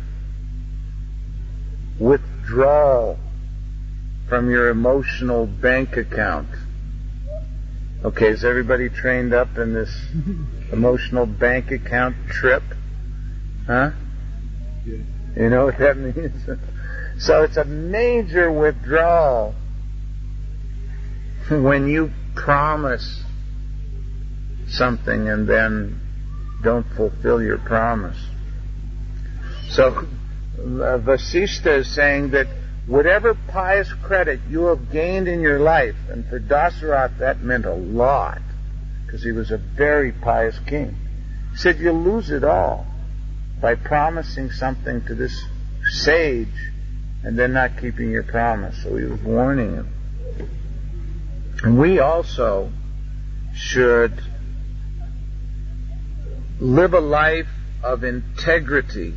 withdrawal from your emotional bank account. Okay, is everybody trained up in this emotional bank account trip? Huh? Yeah. You know what that means? So it's a major withdrawal when you promise something and then don't fulfill your promise. So uh, Vasishtha is saying that whatever pious credit you have gained in your life, and for Dasarath that meant a lot, because he was a very pious king, he said you'll lose it all by promising something to this sage and then not keeping your promise. So he was warning him. And we also should live a life of integrity.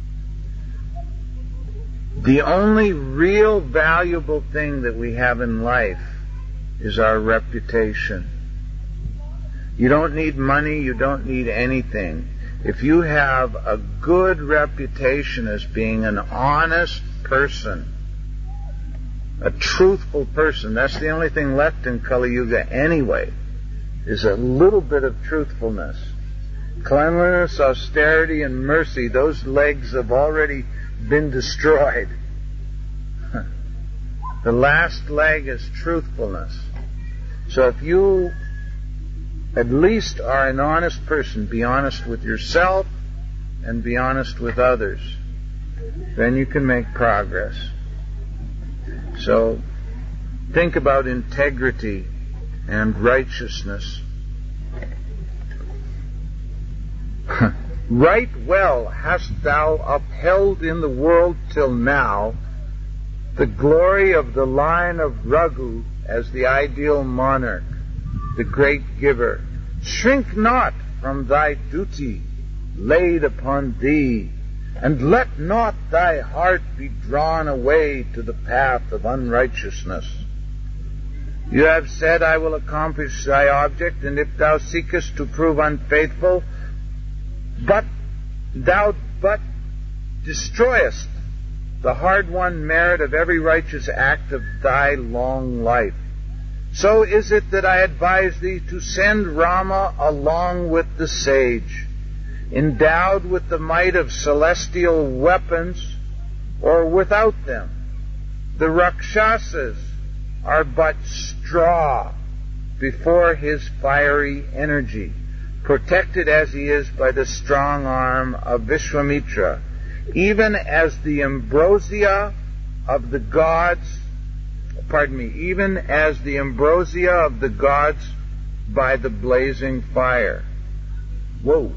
The only real valuable thing that we have in life is our reputation. You don't need money, you don't need anything. If you have a good reputation as being an honest person, a truthful person, that's the only thing left in Kali Yuga anyway, is a little bit of truthfulness. Cleanliness, austerity, and mercy, those legs have already been destroyed. The last leg is truthfulness. So if you at least are an honest person, be honest with yourself and be honest with others, then you can make progress. So think about integrity and righteousness. Right well hast thou upheld in the world till now the glory of the line of Raghu as the ideal monarch, the great giver. Shrink not from thy duty laid upon thee, and let not thy heart be drawn away to the path of unrighteousness. You have said, I will accomplish thy object, and if thou seekest to prove unfaithful, but thou but destroyest the hard-won merit of every righteous act of thy long life. So is it that I advise thee to send Rama along with the sage, endowed with the might of celestial weapons, or without them. The Rakshasas are but straw before his fiery energy, protected as he is by the strong arm of Vishwamitra, even as the ambrosia of the gods, pardon me, even as the ambrosia of the gods by the blazing fire. Whoa.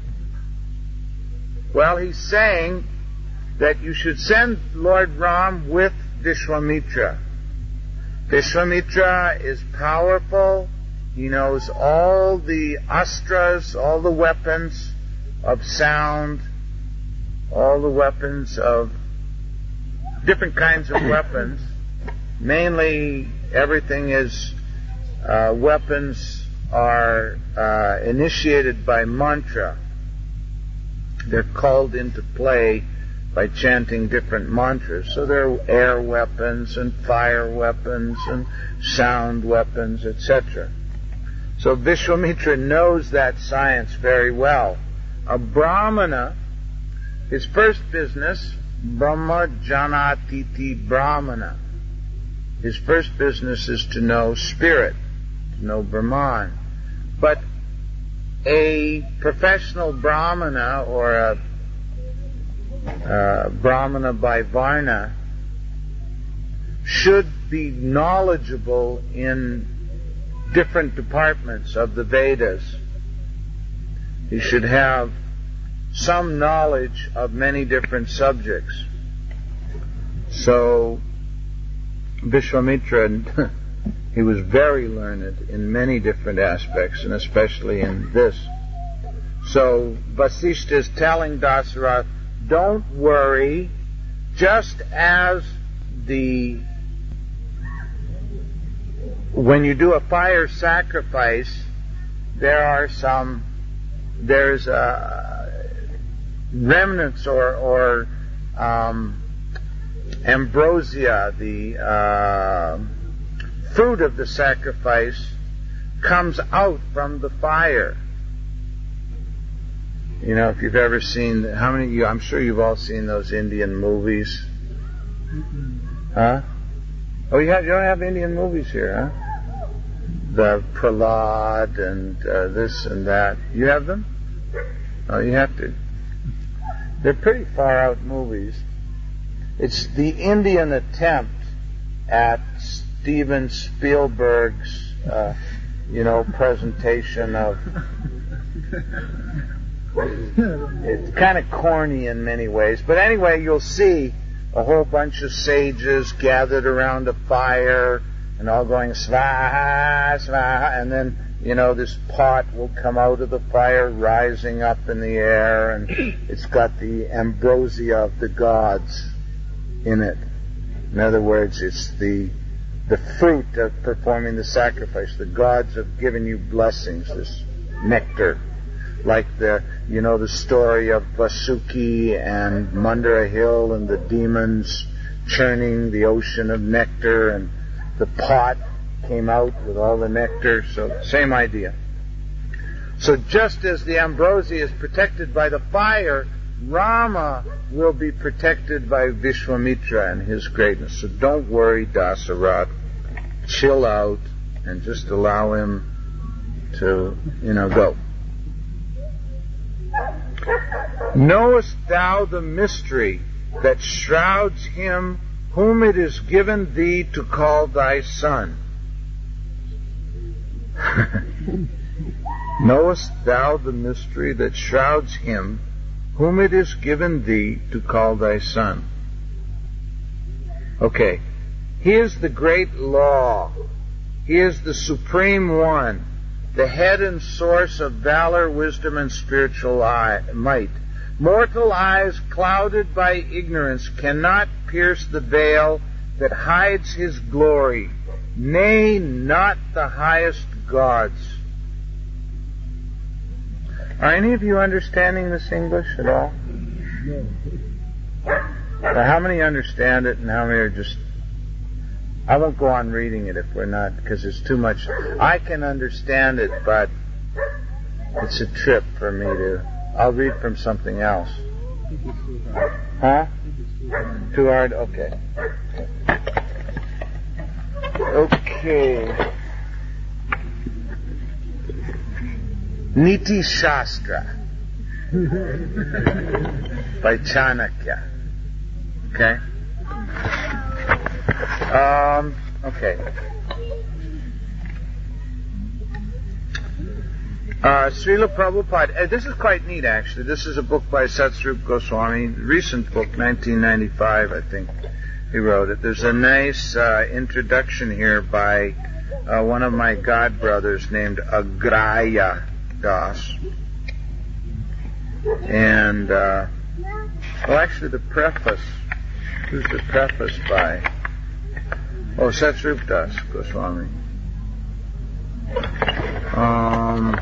Well, he's saying that you should send Lord Ram with Vishwamitra. Vishwamitra is powerful. He knows all the astras, all the weapons of sound, all the weapons of different kinds of weapons. Mainly, everything is, uh, weapons are uh, initiated by mantra. They're called into play by chanting different mantras. So there are air weapons and fire weapons and sound weapons, et cetera. So Vishwamitra knows that science very well. A Brahmana, his first business, Brahma Janatiti Brahmana, his first business is to know spirit, to know Brahman. But a professional Brahmana, or a uh, Brahmana by Varna, should be knowledgeable in different departments of the Vedas. He should have some knowledge of many different subjects. So, Vishwamitra, he was very learned in many different aspects, and especially in this. So, Vasishtha is telling Dasarath, don't worry, just as the when you do a fire sacrifice, there are some, there's uh, remnants or, or um, ambrosia, the uh, fruit of the sacrifice, comes out from the fire. You know, if you've ever seen, how many of you, I'm sure you've all seen those Indian movies. Huh? Oh, you, have, you don't have Indian movies here, huh? The Prahlad and uh, this and that. You have them? Oh, you have to. They're pretty far out movies. It's the Indian attempt at Steven Spielberg's, uh, you know, presentation of. It's kind of corny in many ways, but anyway, you'll see a whole bunch of sages gathered around a fire and all going svaha, svaha, and then, you know, this pot will come out of the fire rising up in the air, and it's got the ambrosia of the gods in it. In other words, it's the the fruit of performing the sacrifice. The gods have given you blessings, this nectar. Like the, you know, the story of Vasuki and Mandara Hill and the demons churning the ocean of nectar, and the pot came out with all the nectar. So, same idea. So just as the ambrosia is protected by the fire, Rama will be protected by Vishwamitra and his greatness. So don't worry, Dasarath. Chill out and just allow him to, you know, go. Knowest thou the mystery that shrouds him whom it is given thee to call thy son? Knowest thou the mystery that shrouds him whom it is given thee to call thy son? Okay. He is the great law. He is the supreme one, the head and source of valor, wisdom, and spiritual might. Mortal eyes clouded by ignorance cannot pierce the veil that hides his glory, nay, not the highest gods. Are any of you understanding this English at all? No. Now, how many understand it and how many are just... I won't go on reading it if we're not, because it's too much. I can understand it, but it's a trip for me to... I'll read from something else. Huh? Too hard? Okay. Okay. Niti Shastra by Chanakya. Okay? Um, okay. Uh, Srila Prabhupada, uh, this is quite neat actually. This is a book by Satsrup Goswami, recent book, nineteen ninety-five, I think he wrote it. There's a nice uh, introduction here by uh, one of my godbrothers named Agraya Das. And, uh, well, actually the preface, who's the preface by? Oh, Satsrup Das Goswami. Um,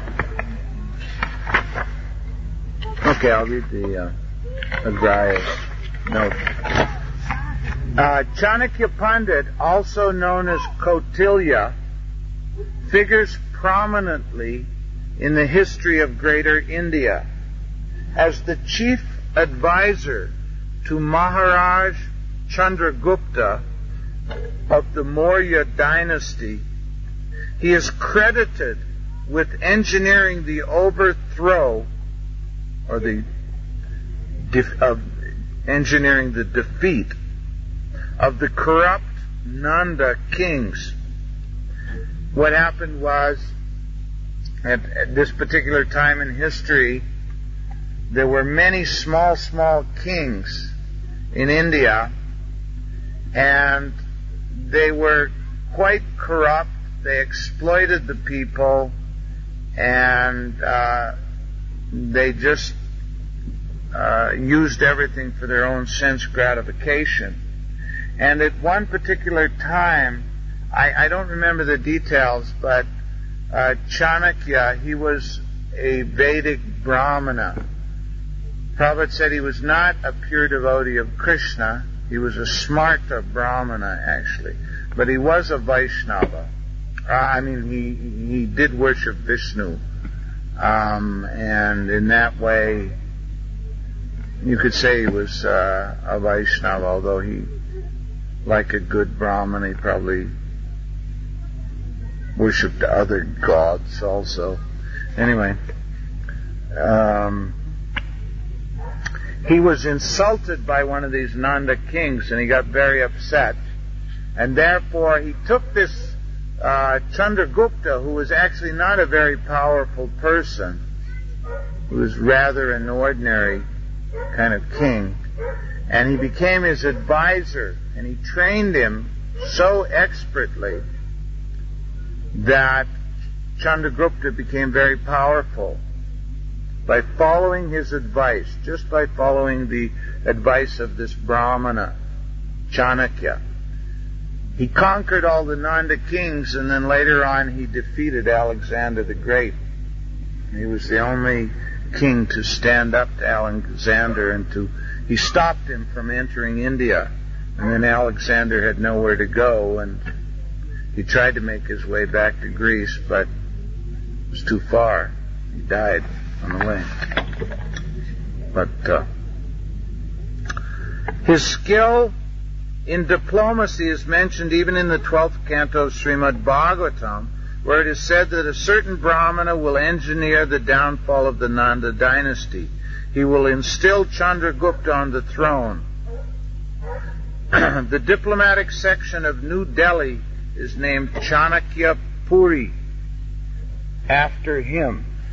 okay, I'll read the uh, Agraya's note. Uh, Chanakya Pandit, also known as Kautilya, figures prominently in the history of Greater India as the chief advisor to Maharaj Chandragupta of the Maurya dynasty. He is credited with engineering the overthrow, or the def- of engineering the defeat of the corrupt Nanda kings. What happened was, at, at this particular time in history, there were many small, small kings in India, and they were quite corrupt. They exploited the people, and uh, they just uh, used everything for their own sense gratification. And at one particular time, I, I don't remember the details, but uh, Chanakya, he was a Vedic Brahmana. Prabhupada said he was not a pure devotee of Krishna. He was a Smarta Brahmana, actually. But he was a Vaishnava. Uh, I mean, he he did worship Vishnu. Um, and in that way, you could say he was uh, a Vaishnava, although he, like a good Brahman, he probably worshipped other gods also. Anyway, um, he was insulted by one of these Nanda kings, and he got very upset. And therefore, he took this uh, Chandragupta, who was actually not a very powerful person, who was rather an ordinary kind of king, and he became his advisor, and he trained him so expertly that Chandragupta became very powerful by following his advice, just by following the advice of this Brahmana, Chanakya. He conquered all the Nanda kings, and then later on he defeated Alexander the Great. He was the only king to stand up to Alexander, and to he stopped him from entering India. And then Alexander had nowhere to go, and he tried to make his way back to Greece, but it was too far. He died on the way. But uh, his skill in diplomacy is mentioned even in the twelfth canto of Srimad Bhagavatam, where it is said that a certain Brahmana will engineer the downfall of the Nanda dynasty. He will instill Chandragupta on the throne. The diplomatic section of New Delhi is named Chanakya Puri after him.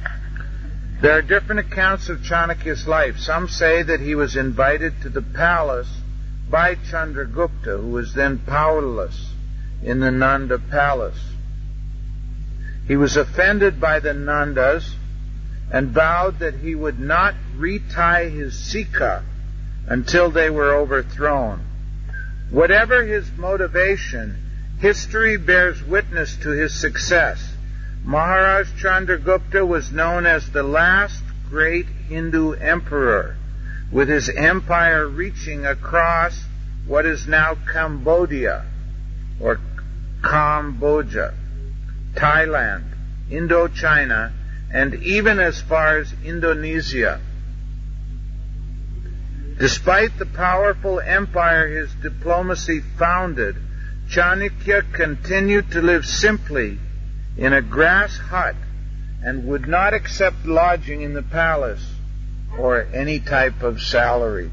There are different accounts of Chanakya's life. Some say that he was invited to the palace by Chandragupta, who was then powerless in the Nanda palace. He was offended by the Nandas and vowed that he would not retie his Sikha until they were overthrown. Whatever his motivation, history bears witness to his success. Maharaj Chandragupta was known as the last great Hindu emperor, with his empire reaching across what is now Cambodia, or Cambodia, Thailand, Indochina, and even as far as Indonesia. Despite the powerful empire his diplomacy founded, Chanakya continued to live simply in a grass hut and would not accept lodging in the palace or any type of salary.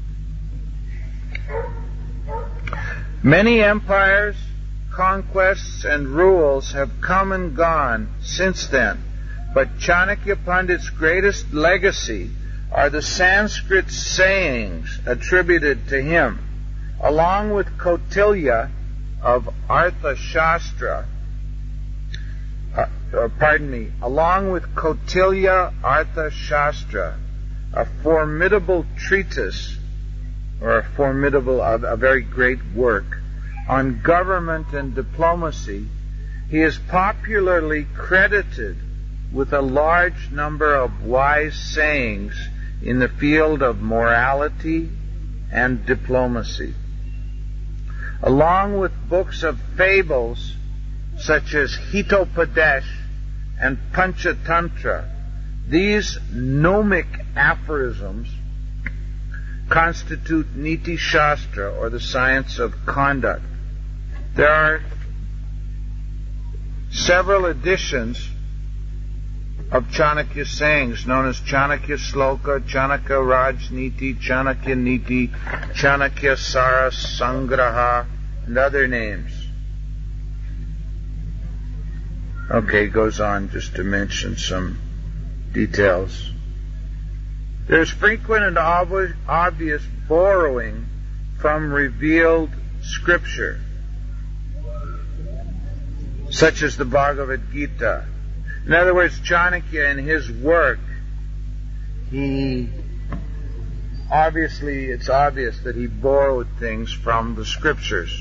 Many empires, conquests, and rules have come and gone since then, but Chanakya Pandit's greatest legacy are the Sanskrit sayings attributed to him, along with Kautilya of Arthashastra, uh, uh, pardon me, along with Kautilya Arthashastra, a formidable treatise, or a formidable, a, a very great work on government and diplomacy. He is popularly credited with a large number of wise sayings in the field of morality and diplomacy. Along with books of fables such as Hitopadesh and Panchatantra, these gnomic aphorisms constitute Niti Shastra, or the science of conduct. There are several editions of Chanakya sayings known as Chanakya Sloka, Chanakya Rajniti, Chanakya Niti, Chanakya Sara Sangraha, and other names. Okay, goes on just to mention some details. There's frequent and ob- obvious borrowing from revealed scripture, such as the Bhagavad Gita. In other words, Chanakya in his work, he obviously, it's obvious that he borrowed things from the scriptures.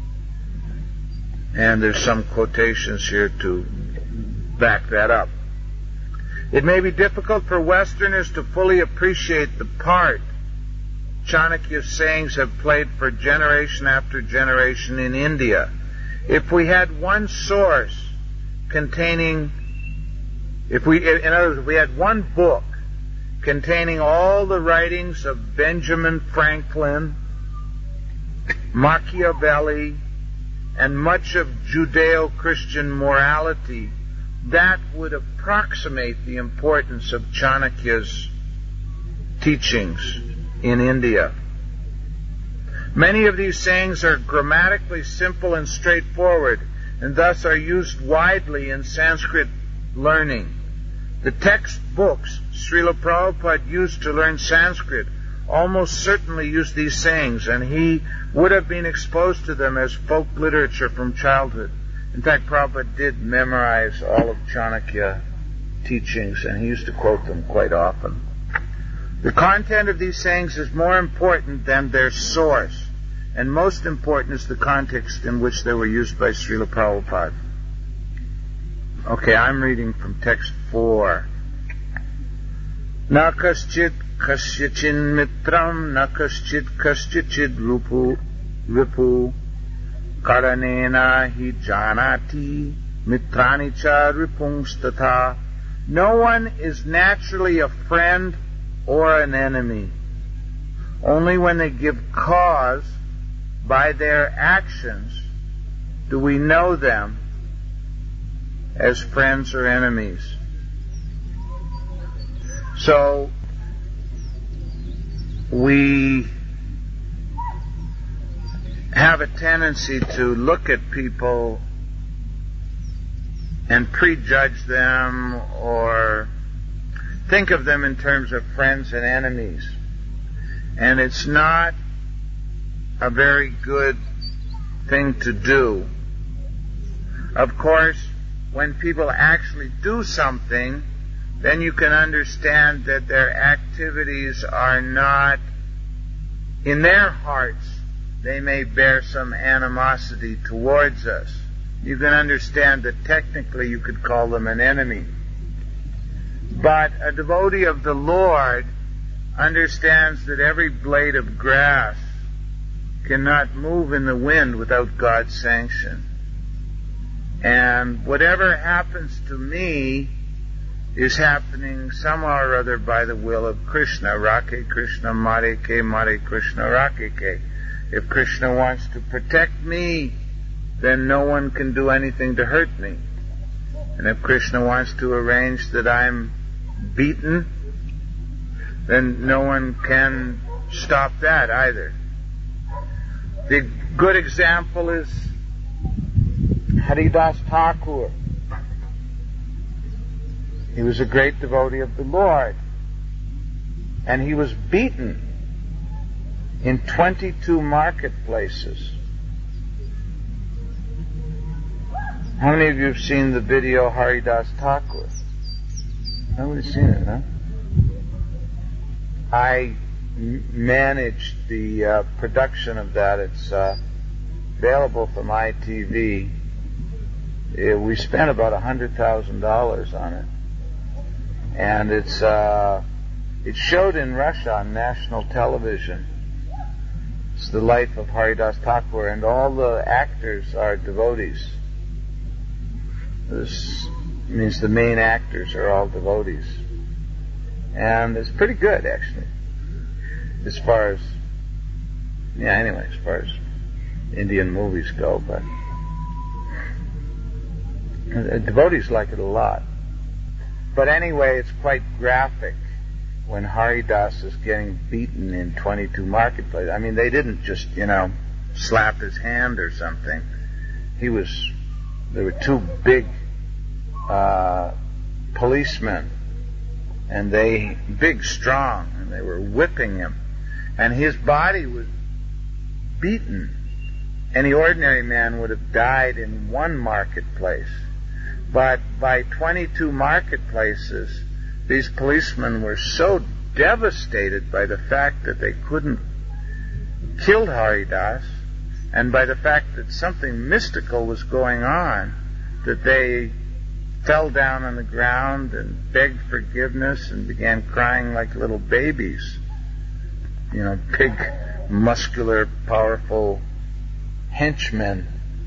And there's some quotations here to back that up. It may be difficult for Westerners to fully appreciate the part Chanakya's sayings have played for generation after generation in India. If we had one source containing, if we, in other words, if we had one book containing all the writings of Benjamin Franklin, Machiavelli, and much of Judeo-Christian morality, that would approximate the importance of Chanakya's teachings in India. Many of these sayings are grammatically simple and straightforward, and thus are used widely in Sanskrit learning. The textbooks Srila Prabhupada used to learn Sanskrit almost certainly used these sayings, and he would have been exposed to them as folk literature from childhood. In fact, Prabhupada did memorize all of Chanakya teachings, and he used to quote them quite often. The content of these sayings is more important than their source, and most important is the context in which they were used by Srila Prabhupada. Okay, I'm reading from text four. Na kaschit kasyachin mitram, na kaschit kasyachid rupu, ripu, karanena hi janati, mitrani cha ripungstatha. No one is naturally a friend or an enemy. Only when they give cause by their actions do we know them as friends or enemies. So, we have a tendency to look at people and prejudge them or think of them in terms of friends and enemies. And it's not a very good thing to do. Of course, when people actually do something, then you can understand that their activities are not, in their hearts, they may bear some animosity towards us. You can understand that technically you could call them an enemy. But a devotee of the Lord understands that every blade of grass cannot move in the wind without God's sanction. And whatever happens to me is happening somehow or other by the will of Krishna. Rakhe Krishna Mare Ke Mare Krishna Rakhe Ke. If Krishna wants to protect me, then no one can do anything to hurt me. And if Krishna wants to arrange that I'm beaten, then no one can stop that either. The good example is Haridas Thakur. He was a great devotee of the Lord, and he was beaten in twenty-two marketplaces. How many of you have seen the video Haridas Thakur? Nobody's seen it, huh? I m- managed the uh, production of that. It's uh, available from I T V. Uh, we spent about one hundred thousand dollars on it. And it's uh, it showed in Russia on national television. It's the life of Haridas Thakur, and all the actors are devotees. This means the main actors are all devotees. And it's pretty good, actually. As far as, yeah, anyway, as far as Indian movies go, but uh, devotees like it a lot. But anyway, it's quite graphic when Haridas is getting beaten in twenty-two marketplaces. I mean, they didn't just, you know, slap his hand or something. He was, there were two big uh, policemen, and they, big, strong, and they were whipping him. And his body was beaten. Any ordinary man would have died in one marketplace. But by twenty-two marketplaces, these policemen were so devastated by the fact that they couldn't kill Haridas, and by the fact that something mystical was going on, that they fell down on the ground and begged forgiveness and began crying like little babies. You know, big, muscular, powerful henchmen.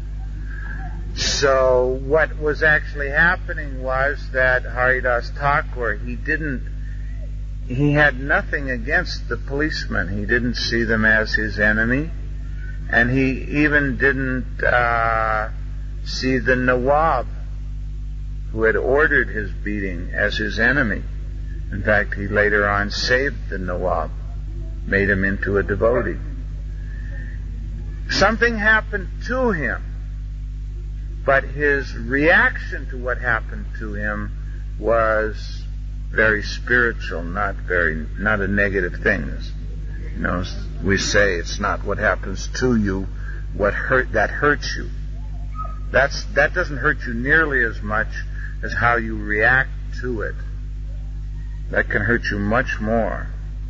So what was actually happening was that Haridas Thakur, he didn't, he had nothing against the policemen. He didn't see them as his enemy, and he even didn't uh, see the Nawab, who had ordered his beating, as his enemy. In fact, he later on saved the Nawab, made him into a devotee. Something happened to him, but his reaction to what happened to him was very spiritual, not very, not a negative thing. You know, we say it's not what happens to you, what hurt that hurts you. That's that doesn't hurt you nearly as much as how you react to it. That can hurt you much more.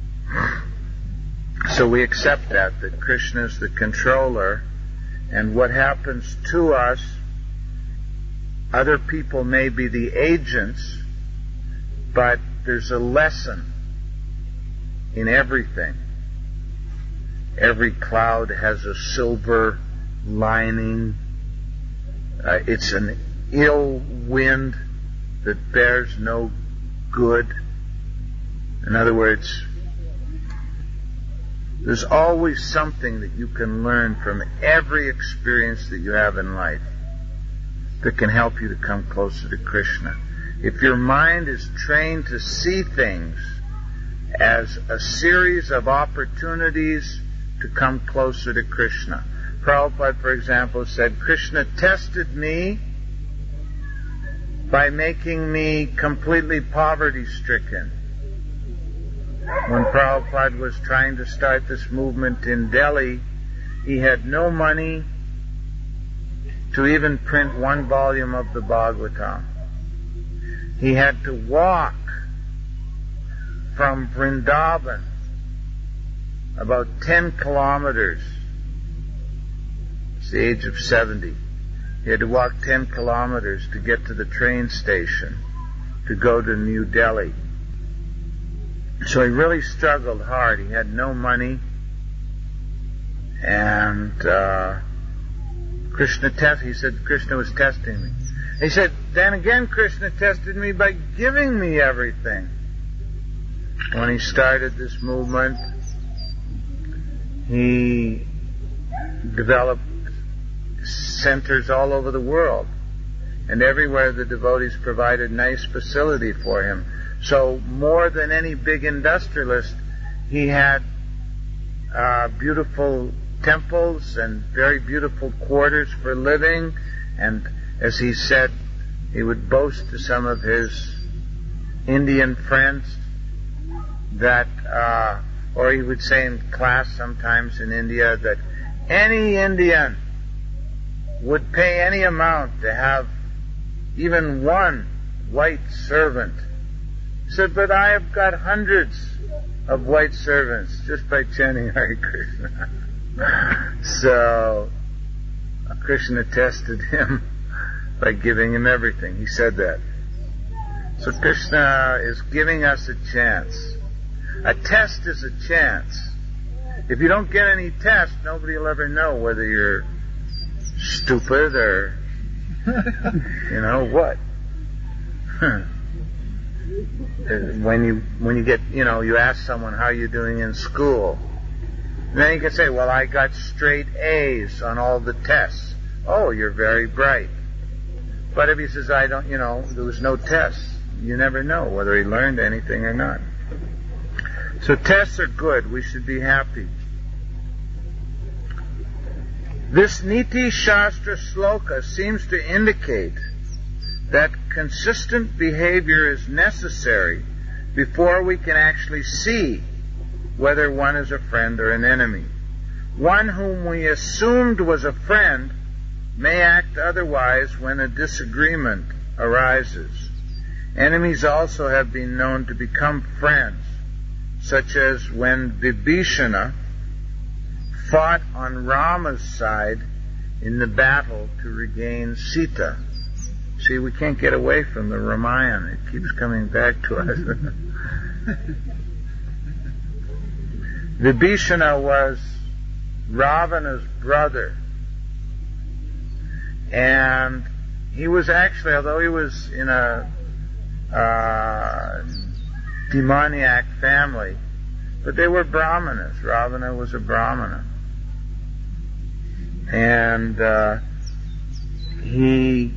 So we accept that, that Krishna is the controller, and what happens to us, other people may be the agents, but there's a lesson in everything. Every cloud has a silver lining. Uh, it's an ill wind that bears no good. In other words, there's always something that you can learn from every experience that you have in life that can help you to come closer to Krishna. If your mind is trained to see things as a series of opportunities to come closer to Krishna. Prabhupada, for example, said, Krishna tested me by making me completely poverty-stricken. when Prabhupada was trying to start this movement in Delhi, he had no money to even print one volume of the Bhagavatam. He had to walk from Vrindavan about ten kilometers. It's the age of seventy. He had to walk ten kilometers to get to the train station to go to New Delhi. So he really struggled hard. He had no money. And uh, Krishna test. He said Krishna was testing me. He said, then again Krishna tested me by giving me everything. When he started this movement, he developed centers all over the world. And everywhere the devotees provided nice facility for him. So more than any big industrialist, he had uh, beautiful temples and very beautiful quarters for living. And as he said, he would boast to some of his Indian friends that, uh, or he would say in class sometimes in India that any Indian would pay any amount to have even one white servant. He said, but I have got hundreds of white servants just by chanting Hare Krishna. So Krishna tested him by giving him everything. He said that. So Krishna is giving us a chance. A test is a chance. If you don't get any test, nobody will ever know whether you're stupid or, you know, what. When you when you get, you know, you ask someone, how are you doing in school? And then you can say, well, I got straight A's on all the tests. Oh, you're very bright. But if he says, I don't, you know, there was no tests, you never know whether he learned anything or not. So tests are good. We should be happy. This Niti Shastra sloka seems to indicate that consistent behavior is necessary before we can actually see whether one is a friend or an enemy. One whom we assumed was a friend may act otherwise when a disagreement arises. Enemies also have been known to become friends, such as when Vibhishana fought on Rama's side in the battle to regain Sita. See, we can't get away from the Ramayana. It keeps coming back to us. Vibhishana was Ravana's brother. And he was actually, although he was in a uh, demoniac family, but they were Brahmanas. Ravana was a Brahmana. And uh, he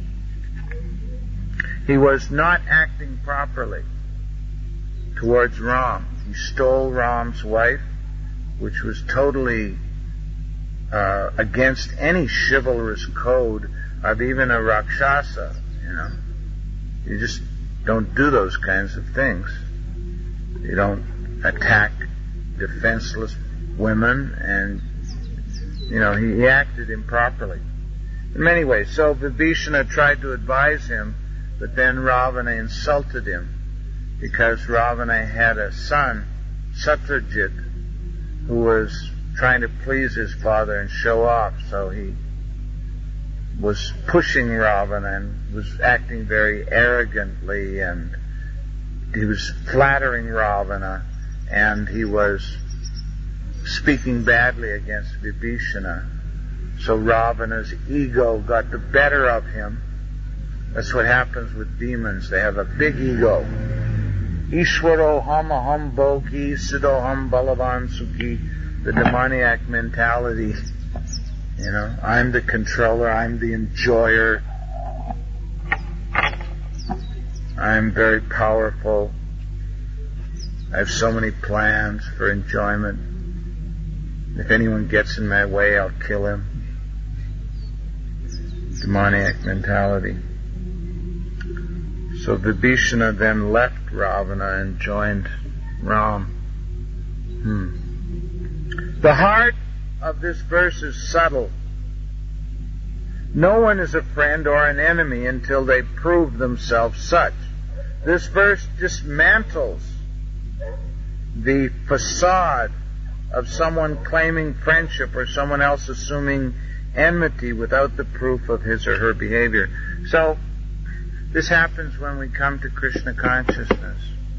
he was not acting properly towards Ram. He stole Ram's wife, which was totally uh, against any chivalrous code of even a Rakshasa, you know. You just don't do those kinds of things. You don't attack defenseless women, and, you know, he, he acted improperly. In many ways. So Vibhishana tried to advise him, but then Ravana insulted him because Ravana had a son, Satyajit, who was trying to please his father and show off. So he was pushing Ravana and was acting very arrogantly, and he was flattering Ravana, and he was speaking badly against Vibhishana. So Ravana's ego got the better of him. That's what happens with demons. They have a big ego. Ishwaro ham aham bhogi siddhoham balavan sukhi. The demoniac mentality. You know, I'm the controller, I'm the enjoyer. I'm very powerful. I have so many plans for enjoyment. If anyone gets in my way, I'll kill him. Demoniac mentality. So Vibhishana then left Ravana and joined Ram. Hmm. The heart of this verse is subtle. No one is a friend or an enemy until they prove themselves such. This verse dismantles the facade of someone claiming friendship or someone else assuming enmity without the proof of his or her behavior. So, this happens when we come to Krishna consciousness.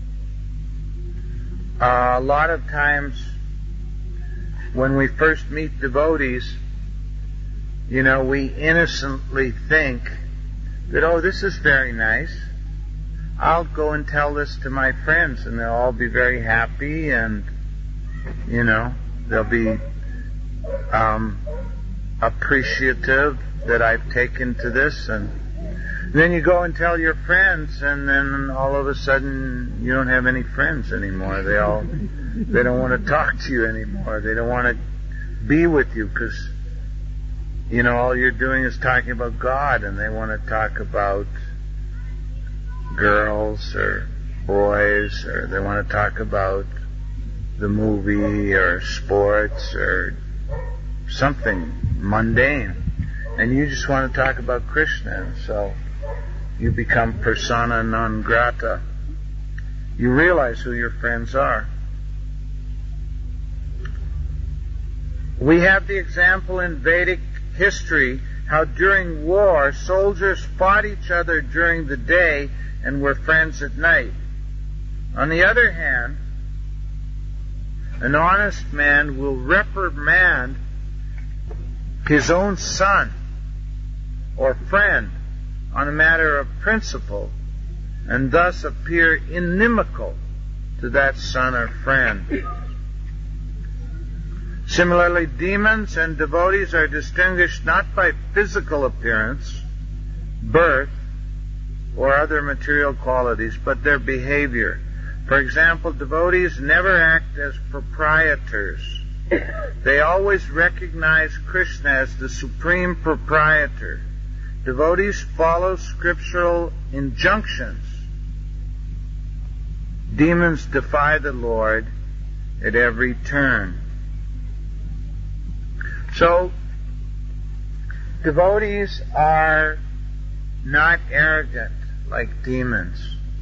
Uh, a lot of times, when we first meet devotees, you know, we innocently think that, oh, this is very nice. I'll go and tell this to my friends and they'll all be very happy and, you know, they'll be um, appreciative that I've taken to this. And then you go and tell your friends and then all of a sudden you don't have any friends anymore. They all, they don't want to talk to you anymore. They don't want to be with you because, you know, all you're doing is talking about God and they want to talk about girls or boys, or they want to talk about the movie or sports or something mundane, and you just want to talk about Krishna, and so you become persona non grata. You realize who your friends are. We have the example in Vedic history how during war soldiers fought each other during the day and were friends at night. On the other hand, an honest man will reprimand his own son or friend on a matter of principle and thus appear inimical to that son or friend. Similarly, demons and devotees are distinguished not by physical appearance, birth, or other material qualities, but their behavior. For example, devotees never act as proprietors. They always recognize Krishna as the supreme proprietor. Devotees follow scriptural injunctions. Demons defy the Lord at every turn. So, devotees are not arrogant like demons.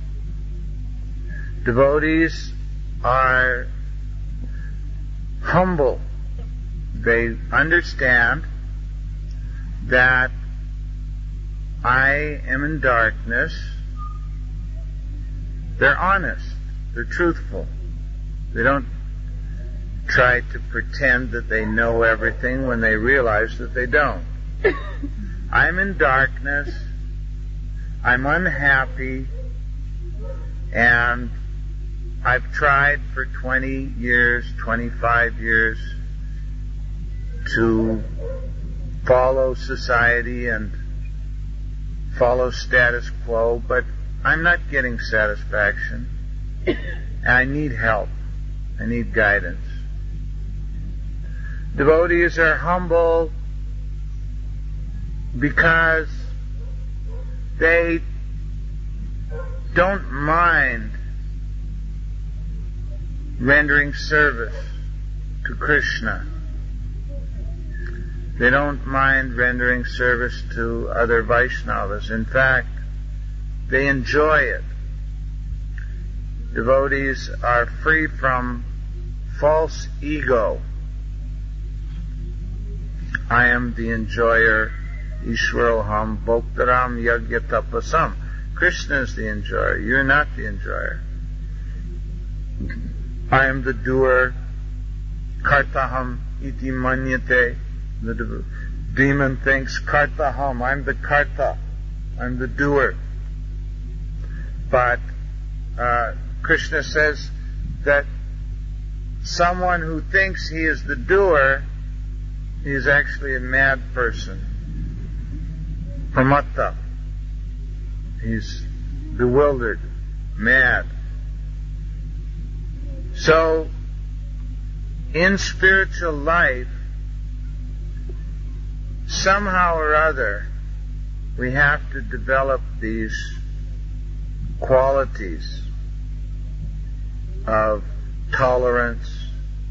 Devotees are humble. They understand that I am in darkness. They're honest. They're truthful. They don't try to pretend that they know everything when they realize that they don't. I'm in darkness. I'm unhappy, and I've tried for twenty years, twenty-five years to follow society and follow status quo, but I'm not getting satisfaction. And I need help. I need guidance. Devotees are humble because they don't mind rendering service to Krishna. They don't mind rendering service to other Vaishnavas. In fact, they enjoy it. Devotees are free from false ego. I am the enjoyer, Ishwaroham Bhoktaram Yagyatapasam. Krishna is the enjoyer. You're not the enjoyer. I am the doer. Kartaham iti manyate. The demon thinks kartaham. I'm the karta. I'm the doer. But uh, Krishna says that someone who thinks he is the doer, he is actually a mad person. Pramatta. He's bewildered, mad. So, in spiritual life, somehow or other, we have to develop these qualities of tolerance,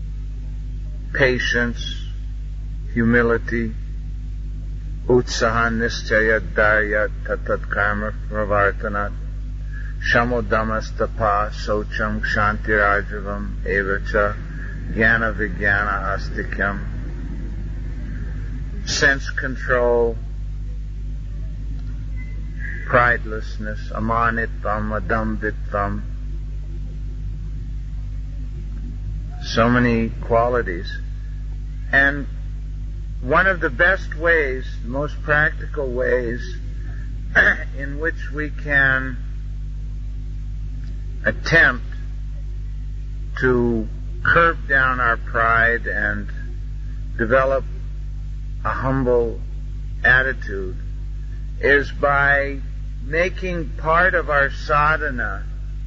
patience, humility, utsaha nischaya dharya tatat karma pravartanat, shamodamas tapa socham kshantirajyavam evacha jnana vijnana astikyam, sense control, pridelessness, amanitvam, adambitvam, so many qualities. And one of the best ways, the most practical ways in which we can attempt to curb down our pride and develop a humble attitude is by making part of our sadhana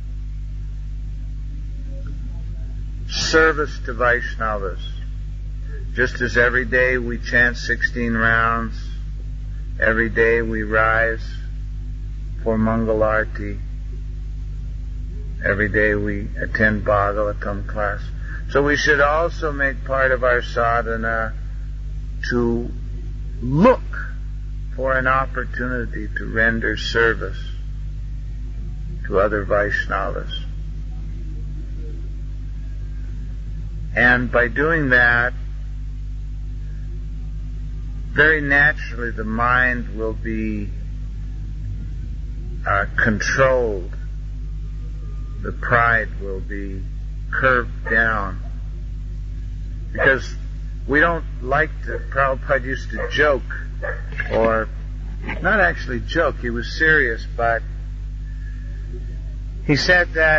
service to Vaishnavas. Just as every day we chant sixteen rounds, every day we rise for Mangalarti, every day we attend Bhagavatam class. So we should also make part of our sadhana to look for an opportunity to render service to other Vaishnavas. And by doing that, very naturally the mind will be uh, controlled. The pride will be curbed down. Because we don't like to, Prabhupada used to joke, or not actually joke, he was serious, but he said that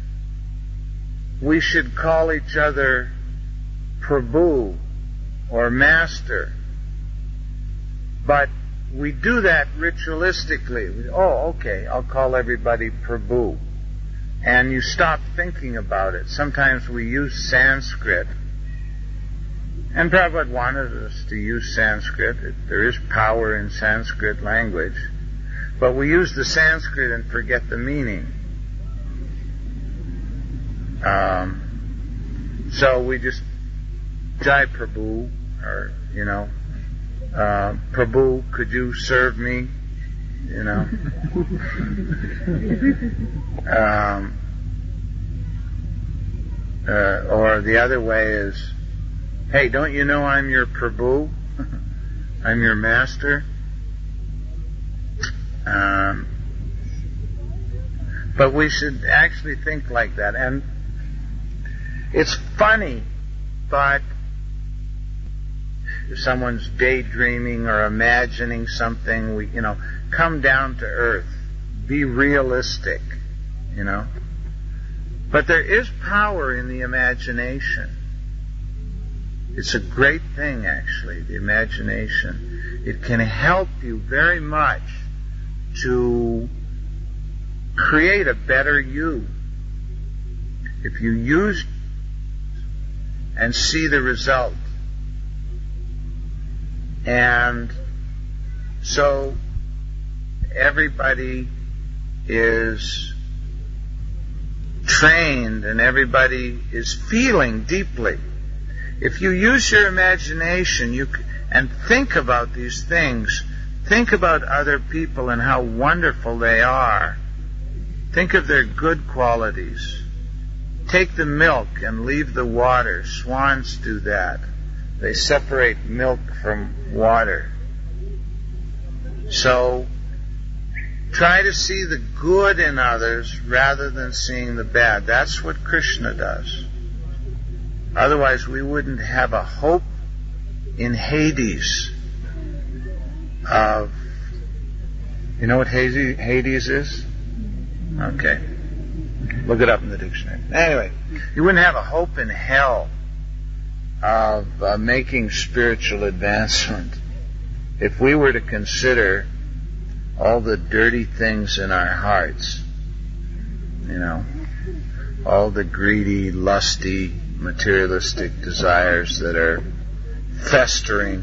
we should call each other Prabhu or Master. But we do that ritualistically. We, oh, okay, I'll call everybody Prabhu. And you stop thinking about it. Sometimes we use Sanskrit. And Prabhupada wanted us to use Sanskrit. There is power in Sanskrit language. But we use the Sanskrit and forget the meaning. Um, so we just Jai Prabhu, or, you know, uh, Prabhu, could you serve me? You know. um, uh, or the other way is, hey, don't you know I'm your Prabhu? I'm your master. Um, but we should actually think like that. And it's funny, but if someone's daydreaming or imagining something, we, you know, come down to earth. Be realistic, you know. But there is power in the imagination. It's a great thing, actually, the imagination. It can help you very much to create a better you. If you use and see the result. And so everybody is trained and everybody is feeling deeply. If you use your imagination you c- and think about these things, think about other people and how wonderful they are. Think of their good qualities. Take the milk and leave the water. Swans do that. They separate milk from water. So, try to see the good in others rather than seeing the bad. That's what Krishna does. Otherwise, we wouldn't have a hope in Hades of... You know what Hades, Hades is? Okay. Look it up in the dictionary. Anyway, you wouldn't have a hope in hell of uh, making spiritual advancement if we were to consider all the dirty things in our hearts. You know, all the greedy, lusty, materialistic desires that are festering.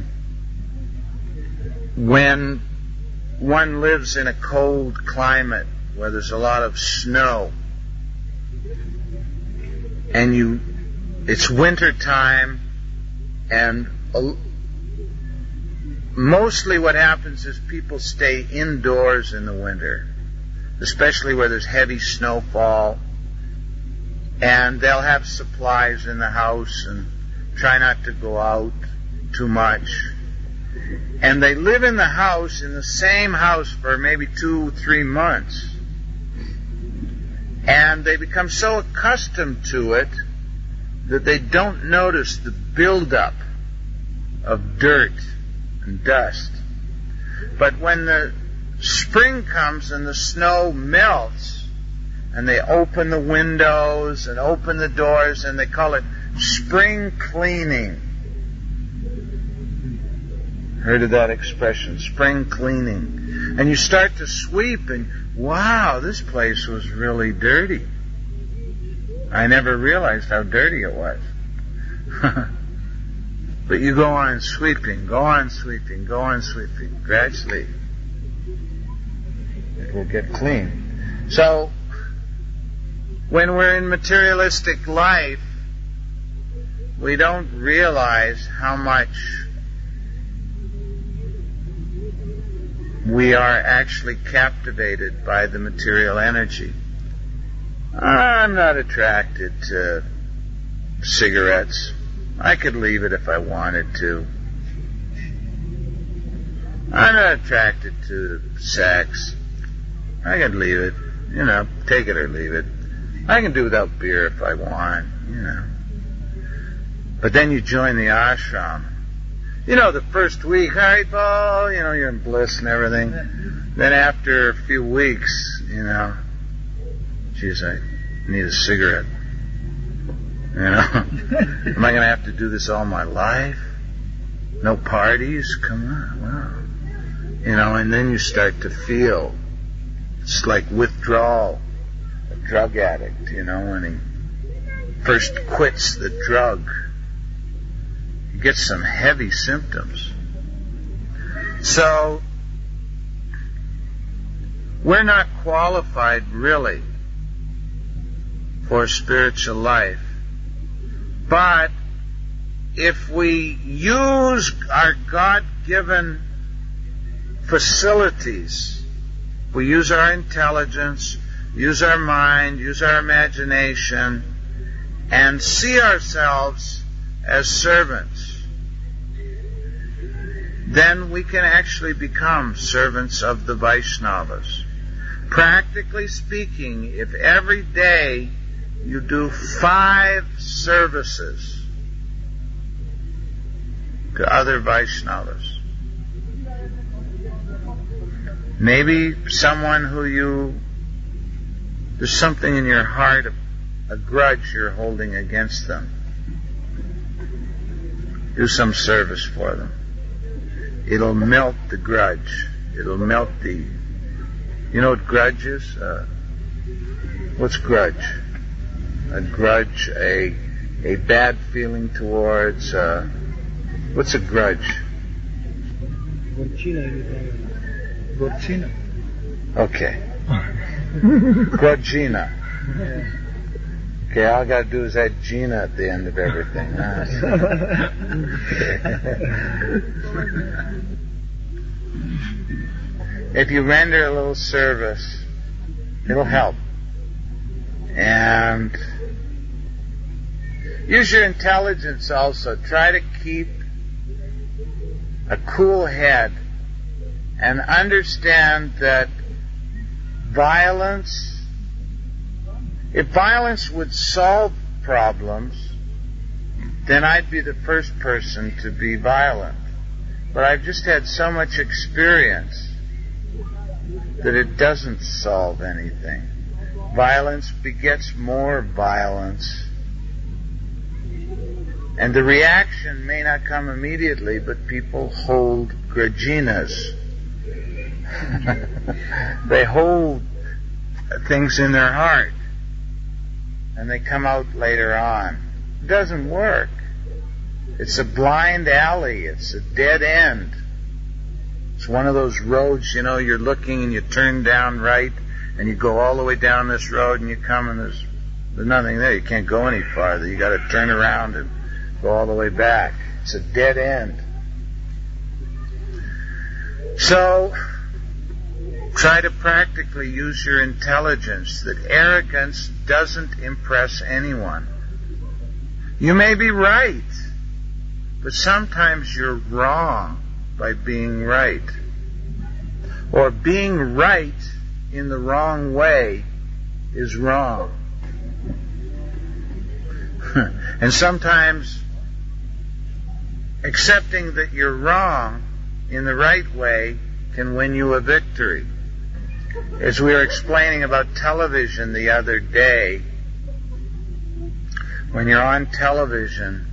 When one lives in a cold climate where there's a lot of snow, and you, it's winter time, And uh, mostly what happens is people stay indoors in the winter, especially where there's heavy snowfall, and they'll have supplies in the house and try not to go out too much. And they live in the house, in the same house, for maybe two, three months. And they become so accustomed to it that they don't notice the buildup of dirt and dust. But when the spring comes and the snow melts, and they open the windows and open the doors, and they call it spring cleaning. Heard of that expression, spring cleaning. And you start to sweep and, wow, this place was really dirty. I never realized how dirty it was. But you go on sweeping, go on sweeping, go on sweeping. Gradually, it will get clean. So, when we're in materialistic life, we don't realize how much we are actually captivated by the material energy. I'm not attracted to cigarettes. I could leave it if I wanted to. I'm not attracted to sex. I could leave it. You know, take it or leave it. I can do without beer if I want, you know. But then you join the ashram. You know, the first week, Haribol, you know, you're in bliss and everything. Then after a few weeks, you know, geez, I need a cigarette. You know, am I going to have to do this all my life? No parties? Come on, wow. You know, and then you start to feel, it's like withdrawal. A drug addict, you know, when he first quits the drug, he gets some heavy symptoms. So, we're not qualified really for spiritual life. But if we use our God-given facilities, we use our intelligence, use our mind, use our imagination, and see ourselves as servants, then we can actually become servants of the Vaishnavas. Practically speaking, if every day you do five services to other Vaishnavas, maybe someone who you, there's something in your heart, a, a grudge you're holding against them, do some service for them. It'll melt the grudge. It'll melt the, you know what grudge is? Uh, what's grudge? A grudge, a a bad feeling towards, uh, what's a grudge? Gorchina. Gorchina. Okay. Grudgina. Okay, all I gotta do is add Gina at the end of everything. If you render a little service, it'll help. And use your intelligence also. Try to keep a cool head and understand that violence, if violence would solve problems, then I'd be the first person to be violent. But I've just had so much experience that it doesn't solve anything. Violence begets more violence. And the reaction may not come immediately, but people hold grudginas. They hold things in their heart. And they come out later on. It doesn't work. It's a blind alley. It's a dead end. It's one of those roads, you know, you're looking and you turn down right and you go all the way down this road and you come and there's, there's nothing there. You can't go any farther. You got to turn around and go all the way back. It's a dead end. So, try to practically use your intelligence, that arrogance doesn't impress anyone. You may be right, but sometimes you're wrong by being right. Or being right in the wrong way is wrong. And sometimes accepting that you're wrong in the right way can win you a victory. As we were explaining about television the other day, when you're on television,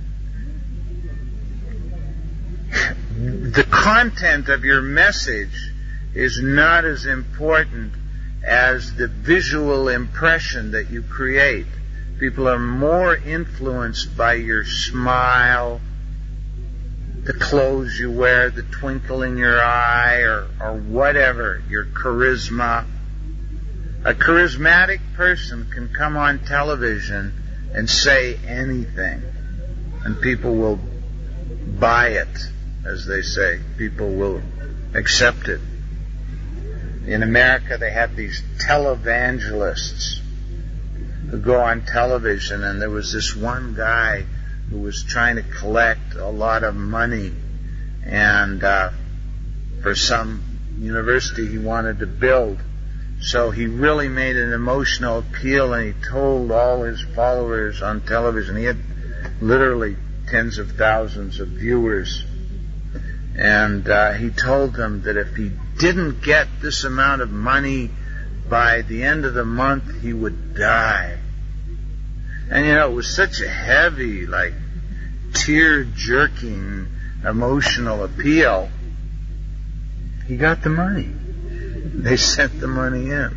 the content of your message is not as important as the visual impression that you create. People are more influenced by your smile, the clothes you wear, the twinkle in your eye, or, or whatever, your charisma. A charismatic person can come on television and say anything, and people will buy it, as they say. People will accept it. In America, they have these televangelists who go on television, and there was this one guy who was trying to collect a lot of money, and uh, for some university he wanted to build. So he really made an emotional appeal, and he told all his followers on television. He had literally tens of thousands of viewers. And uh, he told them that if he didn't get this amount of money by the end of the month, he would die. And you know, it was such a heavy, like, tear-jerking, emotional appeal. He got the money. They sent the money in.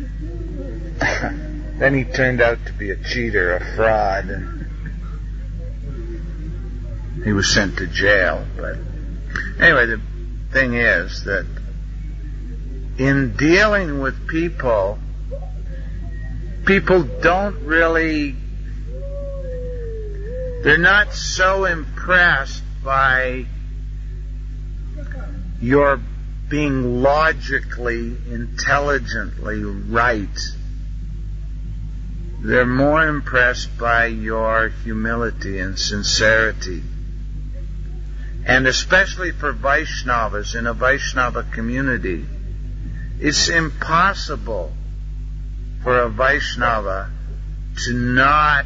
Then he turned out to be a cheater, a fraud, and he was sent to jail. But anyway, the thing is that in dealing with people, people don't really, they're not so impressed by your being logically, intelligently right. They're more impressed by your humility and sincerity. And especially for Vaishnavas in a Vaishnava community, it's impossible for a Vaishnava to not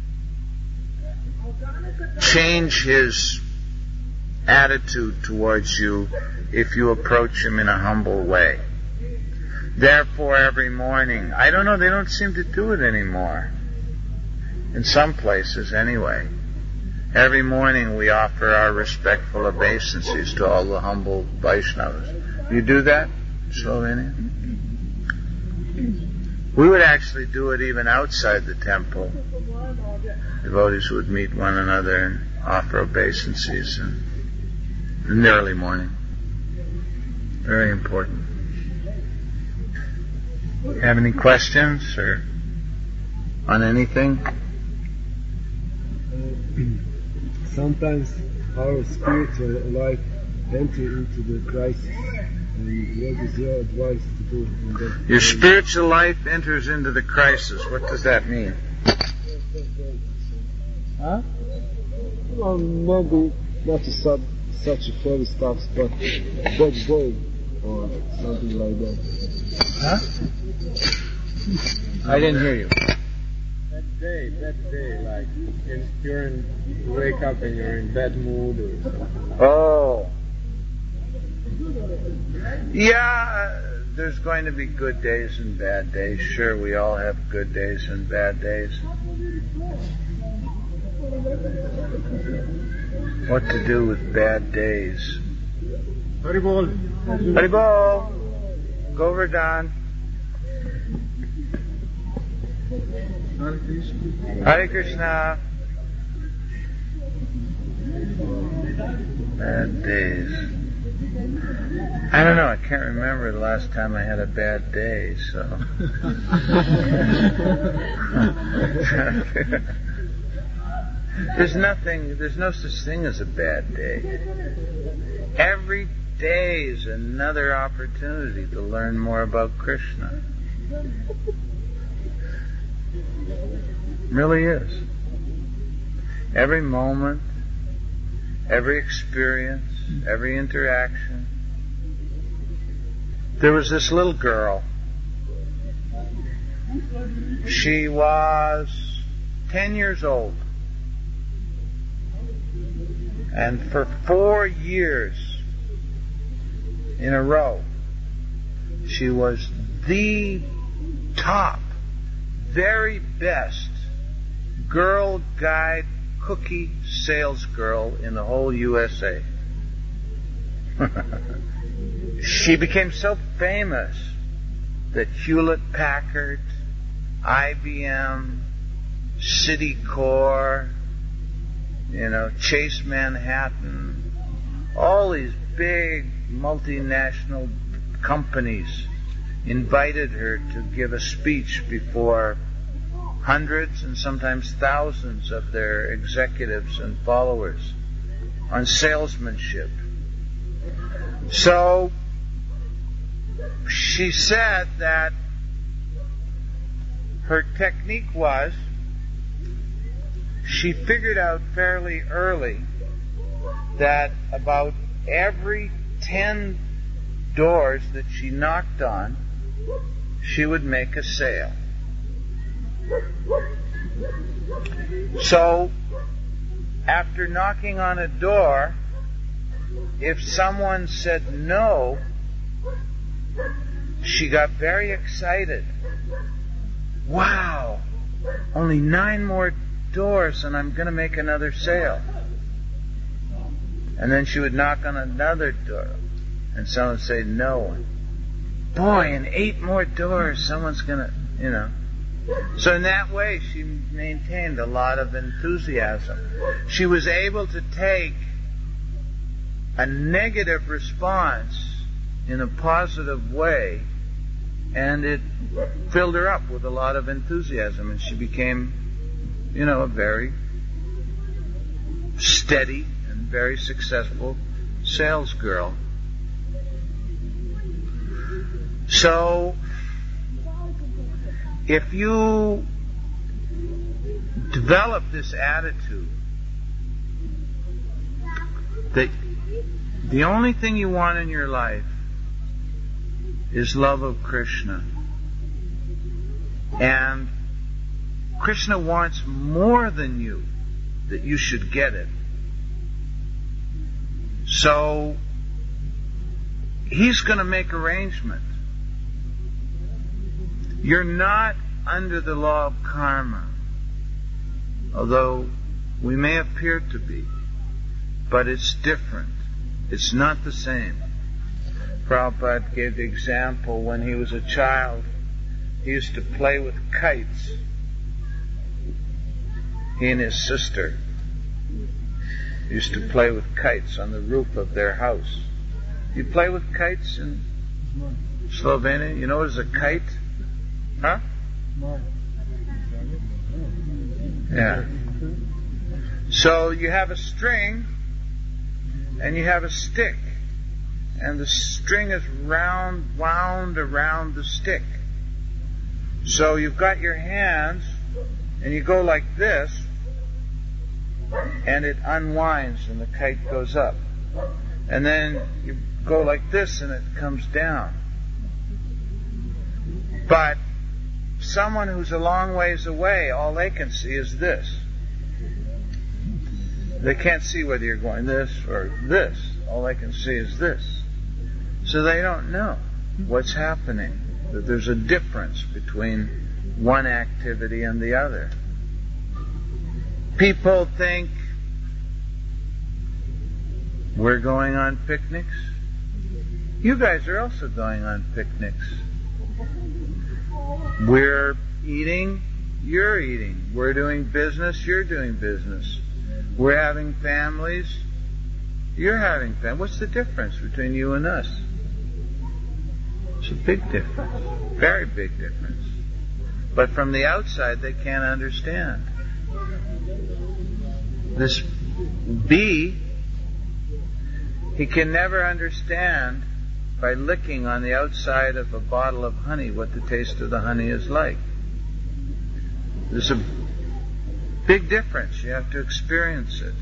change his attitude towards you if you approach him in a humble way. Therefore, every morning, I don't know, they don't seem to do it anymore. In some places, anyway. Every morning we offer our respectful obeisances to all the humble Vaishnavas. You do that, Slovenia? We would actually do it even outside the temple. Devotees would meet one another and offer obeisances in, in the early morning. Very important. Have any questions or on anything? Sometimes our spiritual life enters into the crisis. And what is your advice to do in that? Your spiritual life enters into the crisis. What does that mean? Huh? Well, maybe not to sub, such fairy stuff, but bad day or something like that. Huh? I didn't hear you. That day, that day, like in, you're in, you wake up and you're in bad mood or something. Oh. Yeah, uh, there's going to be good days and bad days. Sure, we all have good days and bad days. What to do with bad days? Haribol. Haribol. Govardhan. Hare Krishna. Hare Krishna. Bad days. I don't know, I can't remember the last time I had a bad day, so. There's nothing, there's no such thing as a bad day. Every day is another opportunity to learn more about Krishna. It really is. Every moment, every experience, every interaction. There was this little girl. She was ten years old. And for four years in a row, she was the top, very best Girl Guide cookie sales girl in the whole U S A. She became so famous that Hewlett-Packard, I B M, Citicorp, you know, Chase Manhattan, all these big multinational companies invited her to give a speech before hundreds and sometimes thousands of their executives and followers on salesmanship. So she said that her technique was, she figured out fairly early that about every ten doors that she knocked on, she would make a sale. So, after knocking on a door, if someone said no, she got very excited. Wow, only nine more doors and I'm going to make another sale. And then she would knock on another door and someone would say no. Boy, in eight more doors someone's going to, you know. So in that way she maintained a lot of enthusiasm. She was able to take a negative response in a positive way, and it filled her up with a lot of enthusiasm, and she became, you know, a very steady and very successful sales girl. So, if you develop this attitude that the only thing you want in your life is love of Krishna, and Krishna wants more than you, that you should get it. So He's going to make arrangement. You're not under the law of karma, although we may appear to be, but it's different. It's not the same. Prabhupada gave the example when he was a child, he used to play with kites. He and his sister used to play with kites on the roof of their house. You play with kites in Slovenia? You know what is a kite? Huh? Yeah. So you have a string and you have a stick, and the string is round, wound around the stick. So you've got your hands and you go like this, and it unwinds and the kite goes up. And then you go like this and it comes down. But someone who's a long ways away, all they can see is this. They can't see whether you're going this or this. All they can see is this. So they don't know what's happening, that there's a difference between one activity and the other. People think we're going on picnics. You guys are also going on picnics. We're eating, you're eating. We're doing business, you're doing business. We're having families, you're having families. What's the difference between you and us? It's a big difference. Very big difference. But from the outside, they can't understand. This bee, he can never understand by licking on the outside of a bottle of honey what the taste of the honey is like. There's a big difference. You have to experience it.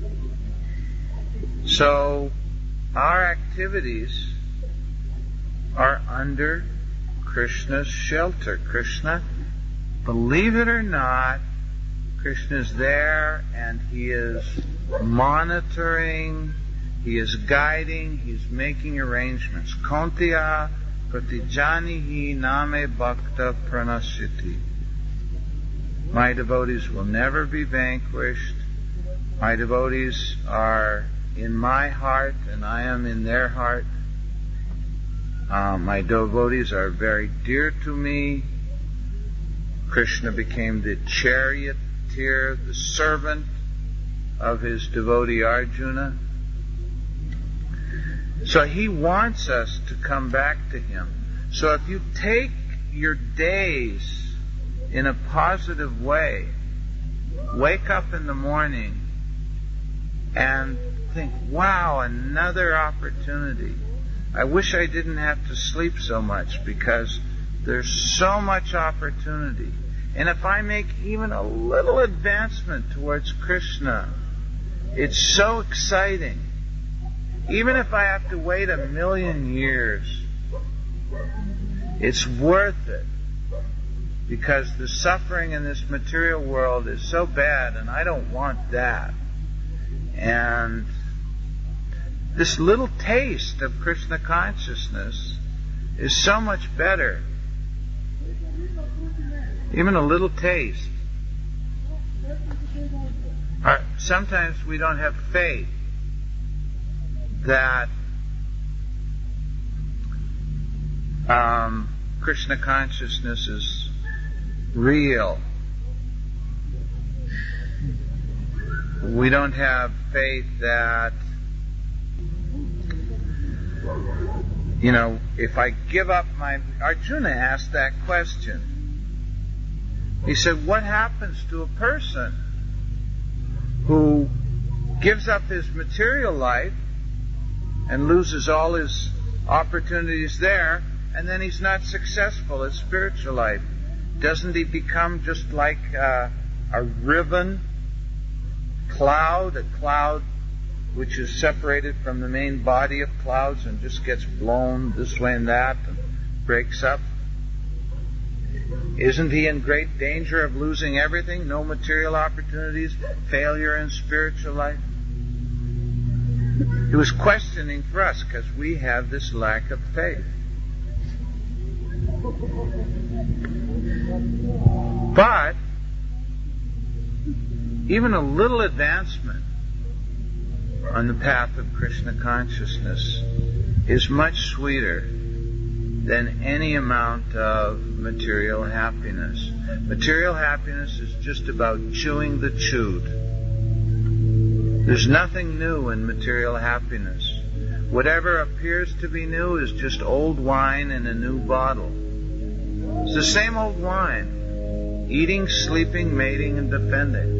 So, our activities are under Krishna's shelter. Krishna, believe it or not, Krishna's there and he is monitoring, he is guiding, he's making arrangements. Kaunteya pratijanihi name bhakta pranashyati. My devotees will never be vanquished. My devotees are in my heart and I am in their heart. Uh, my devotees are very dear to me. Krishna became the charioteer, the servant of his devotee Arjuna. So he wants us to come back to him. So if you take your days in a positive way, wake up in the morning and think, wow, another opportunity. I wish I didn't have to sleep so much because there's so much opportunity. And if I make even a little advancement towards Krishna, it's so exciting. Even if I have to wait a million years, it's worth it. Because the suffering in this material world is so bad, and I don't want that. And this little taste of Krishna consciousness is so much better. Even a little taste. Or sometimes we don't have faith that um, Krishna consciousness is real. We don't have faith that, you know, if I give up my... Arjuna asked that question. He said, what happens to a person who gives up his material life and loses all his opportunities there, and then he's not successful in spiritual life? Doesn't he become just like uh, a riven cloud, a cloud which is separated from the main body of clouds and just gets blown this way and that and breaks up? Isn't he in great danger of losing everything? No material opportunities, failure in spiritual life? He was questioning for us because we have this lack of faith. But even a little advancement on the path of Krishna consciousness is much sweeter than any amount of material happiness. Material happiness is just about chewing the chewed. There's nothing new in material happiness. Whatever appears to be new is just old wine in a new bottle. It's the same old wine. Eating, sleeping, mating, and defending.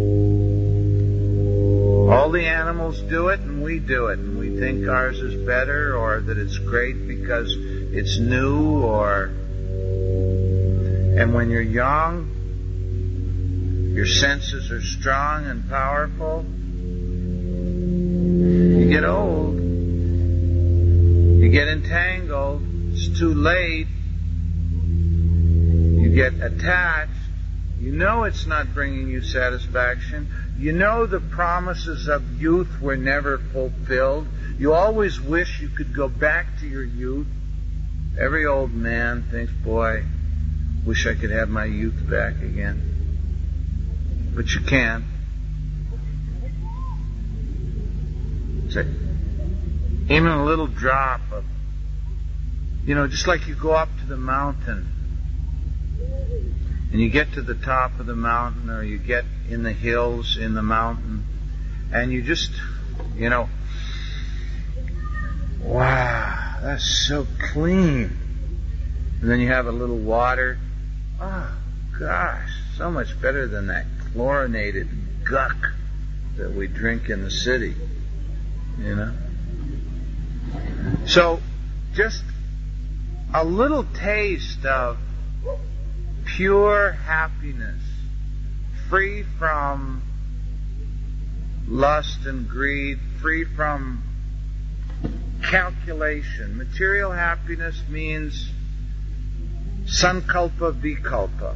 All the animals do it and we do it. And we think ours is better or that it's great because it's new or... And when you're young, your senses are strong and powerful. You get old. You get entangled. It's too late. You get attached. You know it's not bringing you satisfaction. You know the promises of youth were never fulfilled. You always wish you could go back to your youth. Every old man thinks, boy, wish I could have my youth back again. But you can't. So, even a little drop of, you know, just like you go up to the mountain and you get to the top of the mountain or you get in the hills in the mountain and you just, you know, wow, that's so clean. And then you have a little water. Oh, gosh, so much better than that chlorinated guck that we drink in the city, you know. So, just a little taste of pure happiness, free from lust and greed, free from calculation. Material happiness means sankalpa vikalpa.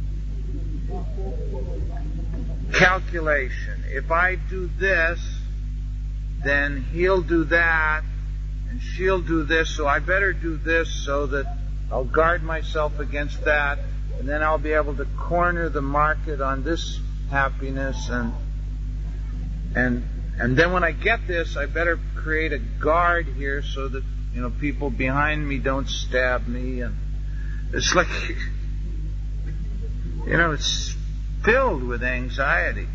Calculation. If I do this, then he'll do that, and she'll do this, so I better do this so that I'll guard myself against that, and then I'll be able to corner the market on this happiness, and and and then when I get this, I better create a guard here so that, you know, people behind me don't stab me, and it's like, you know, it's filled with anxiety.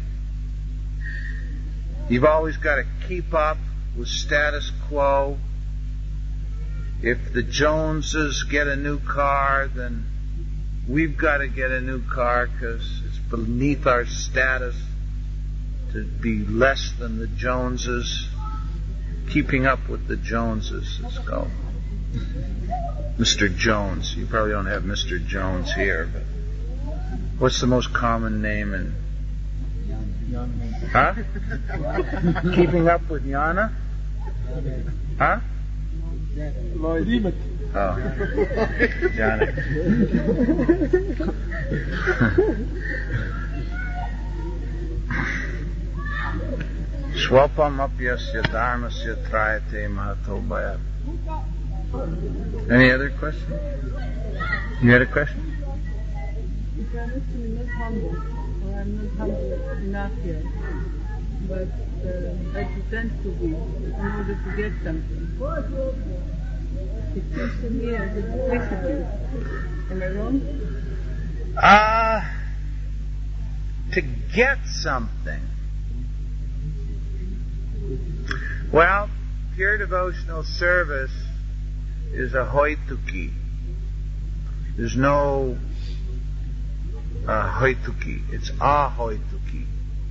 You've always got to keep up with status quo. If the Joneses get a new car, then we've got to get a new car because it's beneath our status to be less than the Joneses. Keeping up with the Joneses is called Mister Jones. You probably don't have Mister Jones here, but what's the most common name in? Huh? Keeping up with Yana? Huh? Lloyd. Oh, Janet. Swapam apyasya dharmasya trayate mahato bhayat. Any other question? You had a question? If I'm actually not humble, or I'm not humble enough yet, but uh, I pretend to be in order to get something. It seems to me as a duplicity. Am I wrong? Ah, uh, to get something. Well, pure devotional service is a hoituki. There's no uh, hoituki. It's a hoituki.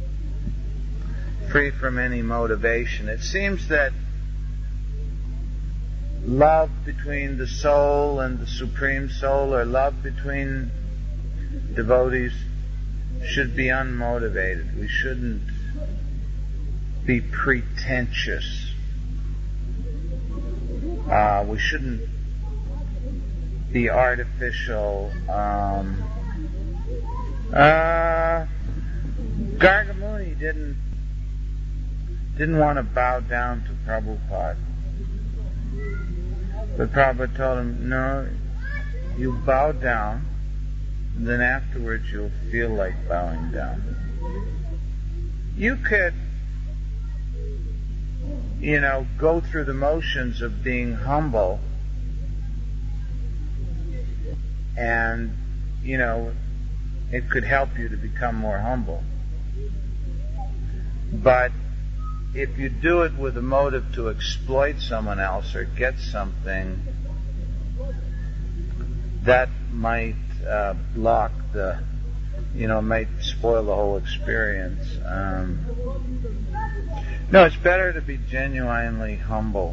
Free from any motivation. It seems that love between the soul and the Supreme Soul, or love between devotees, should be unmotivated. We shouldn't be pretentious. Uh, we shouldn't be artificial. Um, uh, Gargamuni didn't didn't want to bow down to Prabhupada. But Prabhupada told him, no, you bow down, and then afterwards you'll feel like bowing down. You could, you know, go through the motions of being humble, and, you know, it could help you to become more humble. But if you do it with a motive to exploit someone else or get something, that might uh, block the, you know, might spoil the whole experience. Um, no, it's better to be genuinely humble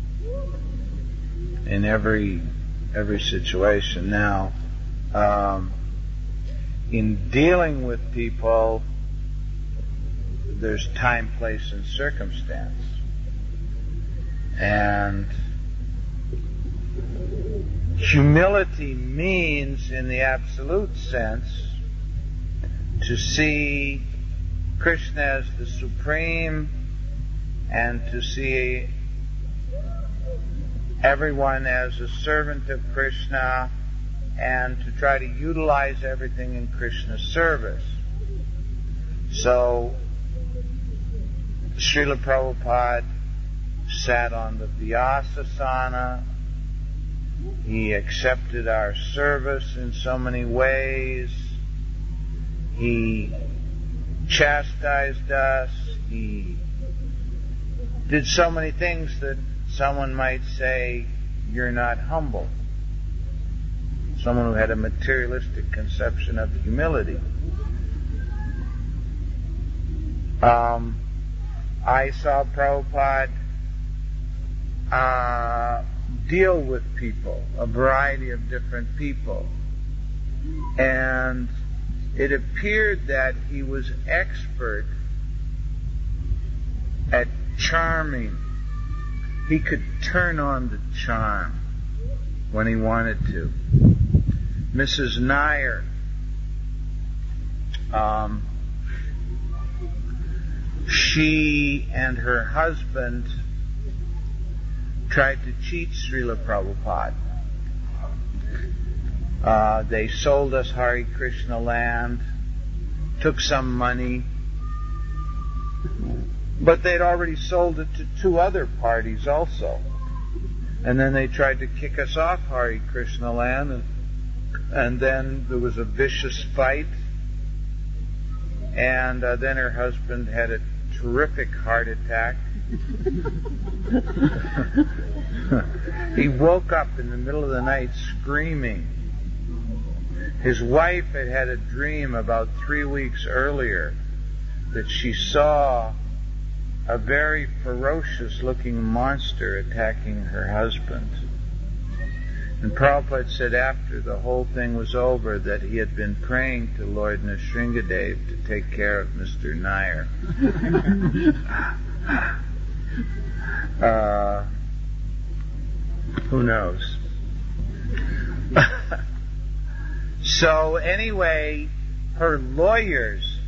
in every every situation. Now, um, in dealing with people, there's time, place, and circumstance. And humility means, in the absolute sense, to see Krishna as the Supreme and to see everyone as a servant of Krishna and to try to utilize everything in Krishna's service. So, Srila Prabhupada sat on the Vyasasana. He accepted our service in so many ways. He chastised us. He did so many things that someone might say, you're not humble. Someone who had a materialistic conception of humility. Um... I saw Prabhupada uh, deal with people, a variety of different people. And it appeared that he was expert at charming. He could turn on the charm when he wanted to. Missus Nair, um, she and her husband tried to cheat Srila Prabhupada. Uh, they sold us Hare Krishna land, took some money, but they'd already sold it to two other parties also. And then they tried to kick us off Hare Krishna land, and, and then there was a vicious fight, and uh, then her husband had a terrific heart attack. He woke up in the middle of the night screaming. His wife had had a dream about three weeks earlier that she saw a very ferocious looking monster attacking her husband. And Prabhupada said after the whole thing was over that he had been praying to Lord Nrsingadev to take care of Mister Nair. uh, who knows? So anyway, her lawyers,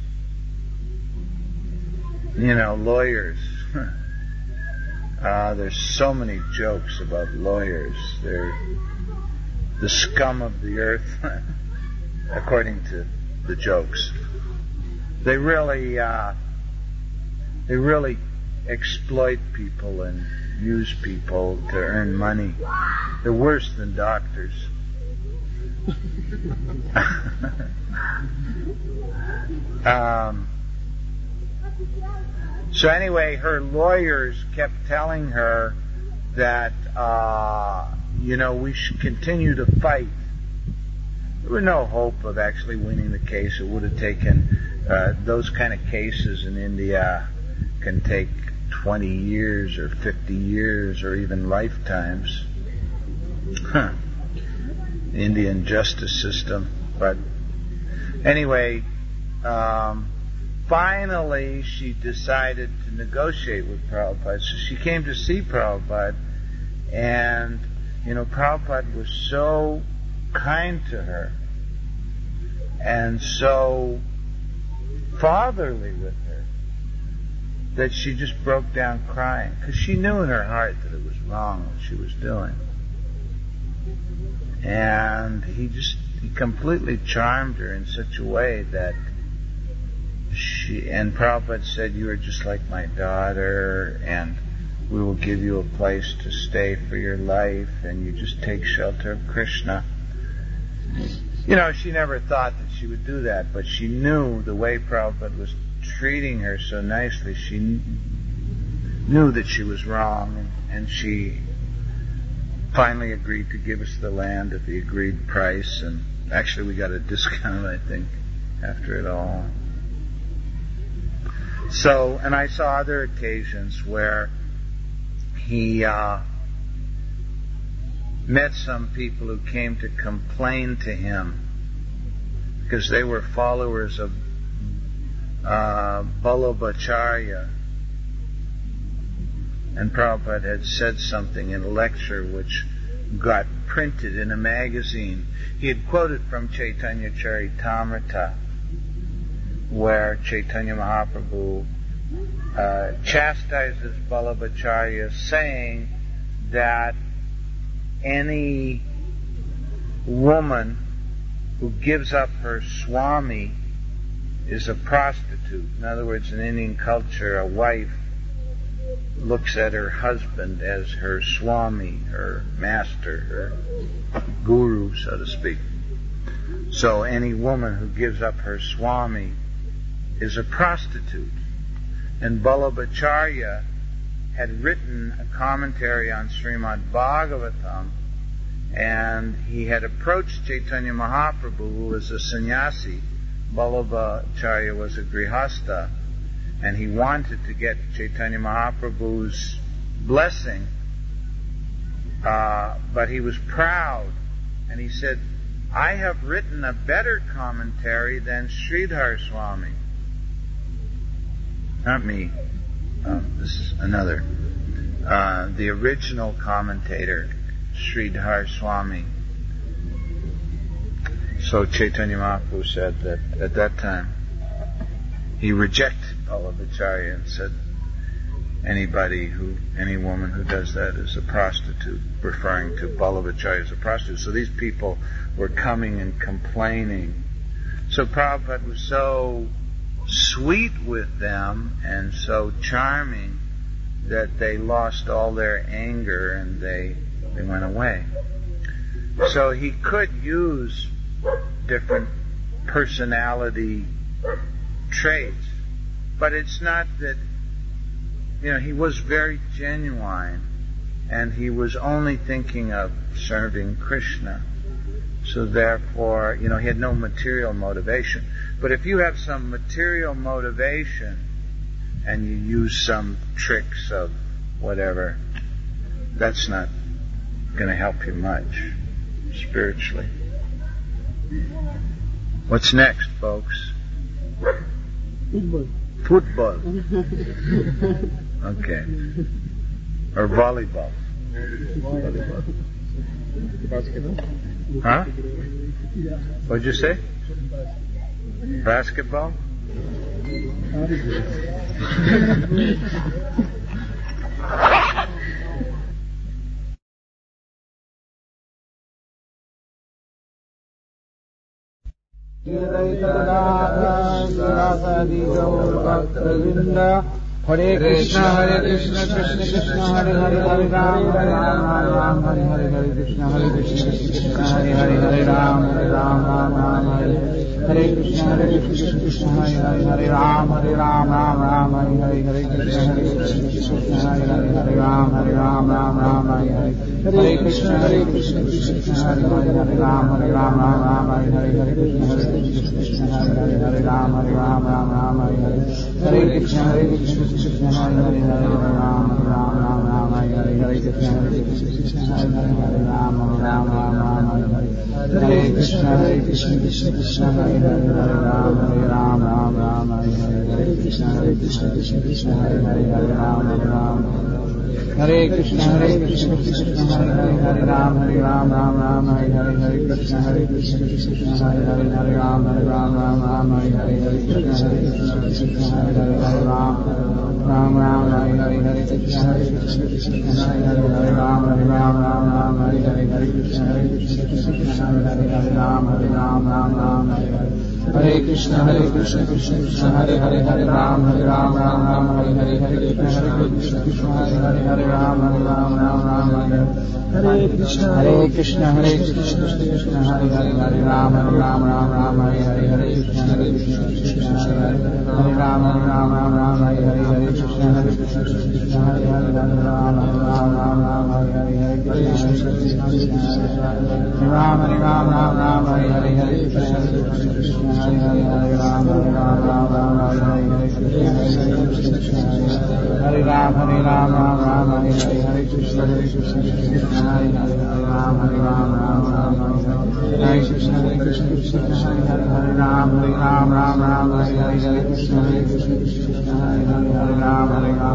you know, lawyers, uh, there's so many jokes about lawyers. They're the scum of the earth, according to the jokes. They really, uh, they really exploit people and use people to earn money. They're worse than doctors. um, so anyway, her lawyers kept telling her that, uh, you know, we should continue to fight. There was no hope of actually winning the case. It would have taken, uh, those kind of cases in India can take twenty years or fifty years or even lifetimes. Huh. Indian justice system. But anyway, um, finally she decided to negotiate with Prabhupada. So she came to see Prabhupada, and you know, Prabhupada was so kind to her and so fatherly with her that she just broke down crying, because she knew in her heart that it was wrong what she was doing. And he just he completely charmed her in such a way that she, and Prabhupada said, "You are just like my daughter, and we will give you a place to stay for your life, and you just take shelter of Krishna." You know, she never thought that she would do that, but she knew the way Prabhupada was treating her so nicely, she knew that she was wrong, and, and she finally agreed to give us the land at the agreed price, and actually we got a discount, I think, after it all. So, and I saw other occasions where he uh, met some people who came to complain to him because they were followers of uh, Vallabhacharya, and Prabhupada had said something in a lecture which got printed in a magazine. He had quoted from Chaitanya Charitamrita, where Chaitanya Mahaprabhu uh, chastises Vallabhacharya, saying that any woman who gives up her Swami is a prostitute. In other words, in Indian culture, a wife looks at her husband as her Swami, her master, her guru, so to speak. So any woman who gives up her Swami is a prostitute. And Vallabhacharya had written a commentary on Srimad Bhagavatam, and he had approached Chaitanya Mahaprabhu, who was a sannyasi. Vallabhacharya was a grihastha, and he wanted to get Chaitanya Mahaprabhu's blessing, uh, but he was proud, and he said, I have written a better commentary than Sridhar Swami. Not me. Uh, this is another. Uh, the original commentator, Sridhar Swami. So Chaitanya Mahaprabhu said that at that time he rejected Vallabhacharya and said anybody who, any woman who does that is a prostitute, referring to Vallabhacharya as a prostitute. So these people were coming and complaining. So Prabhupada was so sweet with them and so charming that they lost all their anger and they they went away. So he could use different personality traits, but it's not that, you know, he was very genuine and he was only thinking of serving Krishna. So therefore, you know, he had no material motivation. But if you have some material motivation and you use some tricks of whatever, that's not going to help you much spiritually. What's next, folks? Football. Football. Okay. Or volleyball. Volleyball. Basketball. Huh? What'd you say? Basketball? Hare Krishna, Hare Krishna, Krishna Krishna, Hare Hare, Hare Ram, Hare Ram, Ram Ram, Hare Hare, Hare Krishna, Hare Krishna, Krishna Hare Hare, Hare Ram, Hare Ram, Ram Ram, Hare Hare Krishna, Hare Krishna, Krishna Hare Hare, Hare Ram, Hare Ram, Ram Ram, Hare Hare, Hare Krishna, Hare Krishna, Krishna Hare Hare, Hare Ram, Hare Ram, Ram Ram, Hare Hare, Hare Krishna, Hare Krishna, Krishna Hare Hare, Hare Ram, Hare Ram, Ram Ram, Hare Hare, Hare Krishna, Hare Krishna, Krishna Hare Hare, Hare Ram, Hare Ram, Ram Ram, Hare Hare, Hare Krishna, Hare Krishna, Krishna Hare Hare, Hare Ram, Ram Ram, Ram Hare Hare, Hare Krishna, Hare Krishna, Krishna Hare Hare, Hare Ram, Ram Ram, Ram Hare Hare, Hare Krishna, Hare Krishna, Krishna Krishna Hare Hare, Hare Ram, Hare Ram, Ram Ram Hare Hare, Hare Krishna, Hare Krishna, Krishna Krishna Hare Hare, Hare Ram, Hare Ram, Hare Krishna, Hare Krishna, Krishna Hare Hare, Hare Ram, Hare Ram, Ram Ram Hare Hare, Hare Krishna, Hare Krishna, Krishna Hare Hare, Hare Ram, Hare Ram, Ram Ram Hare Hare, Hare Krishna, Hare Krishna, Krishna Hare Hare, Hare Ram, Ram Ram Hare Hare, Hare Krishna, Hare Krishna, Krishna Hare Hare, Hare Ram, Hare Ram, Ram Ram Hare Hare, Hare Krishna, Hare Krishna, Krishna Hare Hare, Hare Ram, Hare Ram, Ram Ram Hare Hare, Hare Krishna, Hare Krishna, Krishna Krishna Hare Hare, Hare Ram, Hare Ram, Ram Ram Hare Hare, Hare Krishna, Hare Krishna, Krishna Hare Hare, Hare Ram, Hare Ram, Ram Ram Hare Hare, Hare Krishna, Hare Krishna, Hare Krishna, Krishna Hare Hare, Hare Ram, Hare Ram, Ram Ram Hare Hare, Hare Krishna, Hare Krishna, Krishna Hare Hare, Hare Ram, Hare Ram, Ram Ram Hare Hare, Hare Krishna, Hare Krishna, Krishna Hare Hare, Hare Ram, Hare Ram, Ram Ram Hare Hare, Hare Krishna, Hare Krishna, Krishna Hare Hare, Hare Ram, Hare Ram, Ram Ram Hare Hare, Hare Krishna, Hare Krishna, Krishna Hare Hare, Hare Ram, Hare Ram, Ram Ram Hare Hare, Hare Krishna, Hare Krishna, Krishna Hare Hare, Hare Ram, Hare Ram, Ram Ram Hare Hare, Hare Krishna, Hare Krishna, Krishna Hare Hare, Hare Ram, Hare Ram, Ram Ram Hare Hare, Hare Krishna, Hare Krishna, Krishna Hare Hare, Hare Ram, Hare Ram, Ram Ram Hare Hare, Hare Krishna, Hare Krishna, Krishna Hare Hare, Hare Ram, Hare Ram,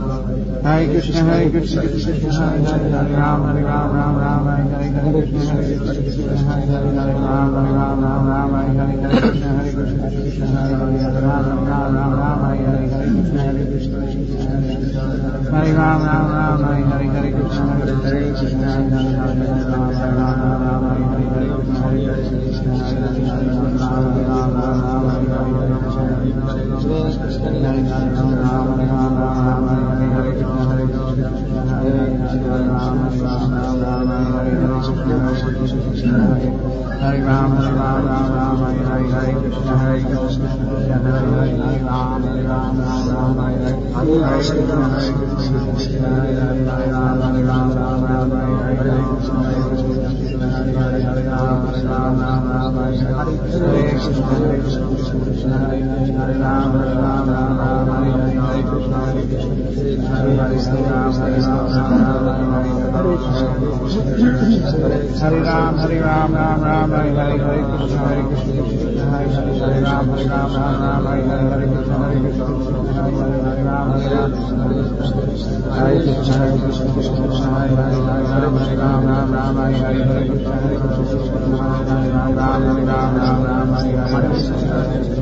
Hare Krishna, Hare Krishna, Krishna Hare Hare, Hare Ram, Hare Ram, Ram Ram Hare Hare, Hare Krishna, Hare Krishna, Krishna Hare Hare, Hare Ram, Hare Ram, Ram Ram Hare Hare, Hare Krishna, Hare Krishna, Krishna Hare Hare, Hare Ram, Ram Ram Ram Hare Hare, Hare Krishna, Hare Krishna, Krishna Hare Hare, Hare Ram, Ram Ram Hare Hare, Hare Krishna, Hare Krishna, Krishna Hare Hare, Hare Ram, Hare Ram, Ram Hare Hare, Hare Krishna, Hare Krishna, Krishna Hare Hare, Hare Ram, Ram Ram Ram Hare Hare, Hare Krishna, Hare Krishna, Krishna Hare Hare, Hare Ram, Ram Hare Ram, Ram Hare Hare, Hare Krishna, Hare Krishna, Krishna Hare Hare, Hare Ram, Hare Ram, Ram Ram Hare Hare, Hare Krishna, Hare Krishna, Krishna Hare Hare, Hare Ram, Hare Ram, Ram Ram Hare Hare, Hare Krishna, Hare Krishna, Krishna Hare Hare, Hare Ram, Hare Ram, Ram Ram Hare Hare, Hare Krishna, Hare Krishna, Krishna Hare Hare, Hare Ram, Hare Ram, Ram Ram Hare Hare, Hare Krishna, Hare Krishna, Krishna Hare Hare, Hare Ram, Hare Ram, Ram Ram Hare Hare, Hare Ram, Hare Ram, Ram Ram, Hare Hare, Hare Krishna, Hare Krishna, Krishna Hare Hare, Hare Ram, Hare Ram, Ram Ram, Hare Hare, Hare Krishna, Hare Krishna, Krishna Hare Hare, Hare Ram, Hare Ram, Hare Krishna, Hare Krishna, Krishna Hare Hare, Hare Ram, Hare Ram, Ram Ram, Hare Hare, Hare Krishna, Hare Krishna, Krishna Hare Hare, Hare Ram, Hare Ram, Ram Ram, Hare Hare, Hare Krishna, Hare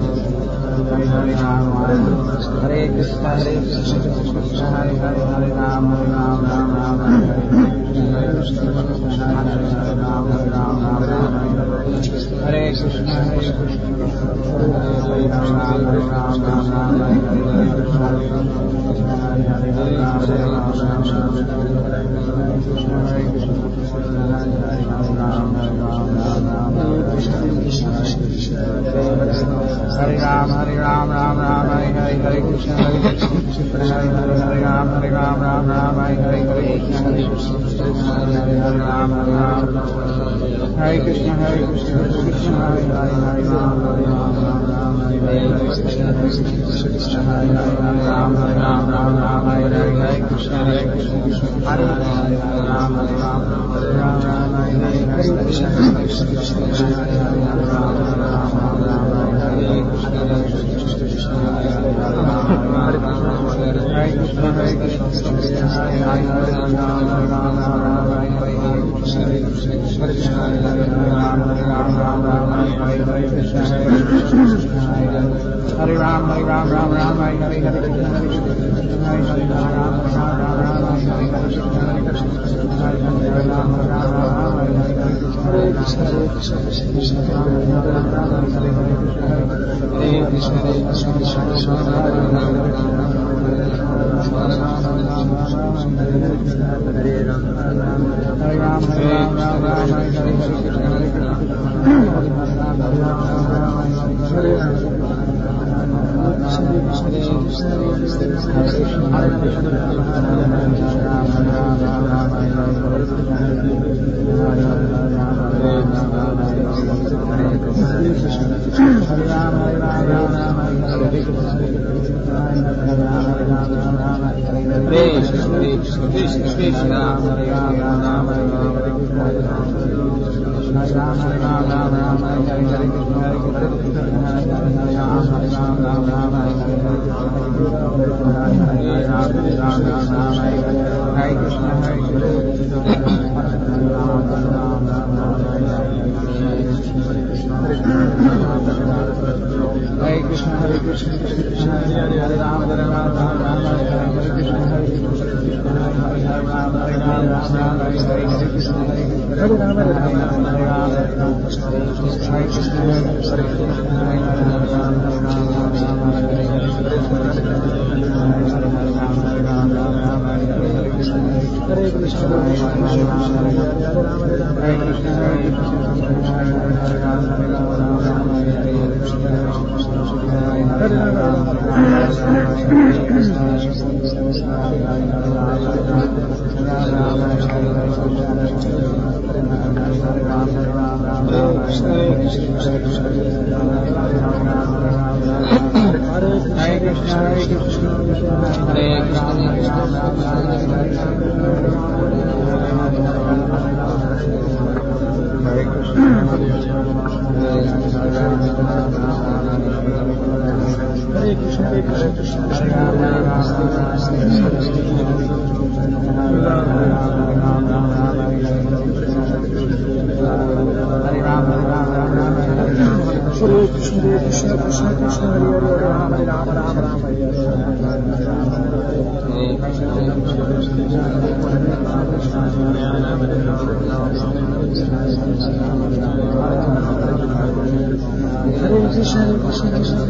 Ram, Hare Hare Krishna, Hare Krishna, Krishna Hare Hare, Hare Ram, Hare Ram, Ram Ram, Hare Hare, Hare Krishna, Hare Krishna, Hare Ram, Hare Ram, Ram Ram, Hare Krishna, Hare Krishna, Hare Ram, Hare Ram, Ram Ram, Hare Krishna, Hare Krishna, Hare Hare, Hare Ram, Hare Ram, Ram Ram, Hare Krishna, Hare Krishna, Hare Ram, Hare Ram, Ram Ram, Hare Krishna, Hare Ram, Hare Ram, Ram Ram, Hare Hare, Hare Krishna, Hare Krishna, Hare Hare, Hare Ram, Hare Ram, Ram Ram, Hare Hare, Hare Krishna, Hare Krishna, Hare Ram, Hare Ram, Hare Krishna, Hare Krishna, Krishna Hare Hare, Hare Ram, Hare Ram, Ram Ram, Hare Hare, Hare Krishna, Hare Krishna, Hare Ram, Hare Ram, Ram Ram, Hare Hare, Hare Krishna, Hare Krishna, Hare Ram, Hare Ram, Hare Ram, Hare Hare, Hare Krishna, Hare Krishna, Hare Ram, Hare Ram, Ram Ram, Hare Hare, Krishna, Hare Krishna, Hare Ram, Hare Krishna, Hare Krishna, Krishna Hare Hare, Hare Ram, Hare Ram, Ram Ram, Hare Hare, Krishna, Hare Krishna, Krishna Hare Hare, Hare Ram, Hare Ram, Ram Ram, Hare Hare, Hare Krishna, Hare Krishna, Krishna Hare Hare, Hare Ram, Hare Ram, Ram Ram, Hare Hare, Hare Krishna, Hare Krishna, Krishna Hare Hare, Hare Ram, Hare Ram, Ram Ram, Hare Hare, Hare Krishna, Hare Krishna, Krishna Hare Hare, Hare Ram, Hare Ram, Ram Ram, Hare Hare, Hare Krishna, Hare Krishna, Hare Krishna, Krishna Ram, Hare Ram, Ram Ram, Hare Hare, Hare Krishna, Hare Krishna, Hare Krishna, Krishna Hare Hare, Hare Ram, Hare Ram, Ram Ram, Hare Hare, Hare Krishna, Hare Krishna, Hare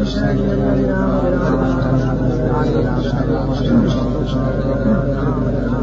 Hare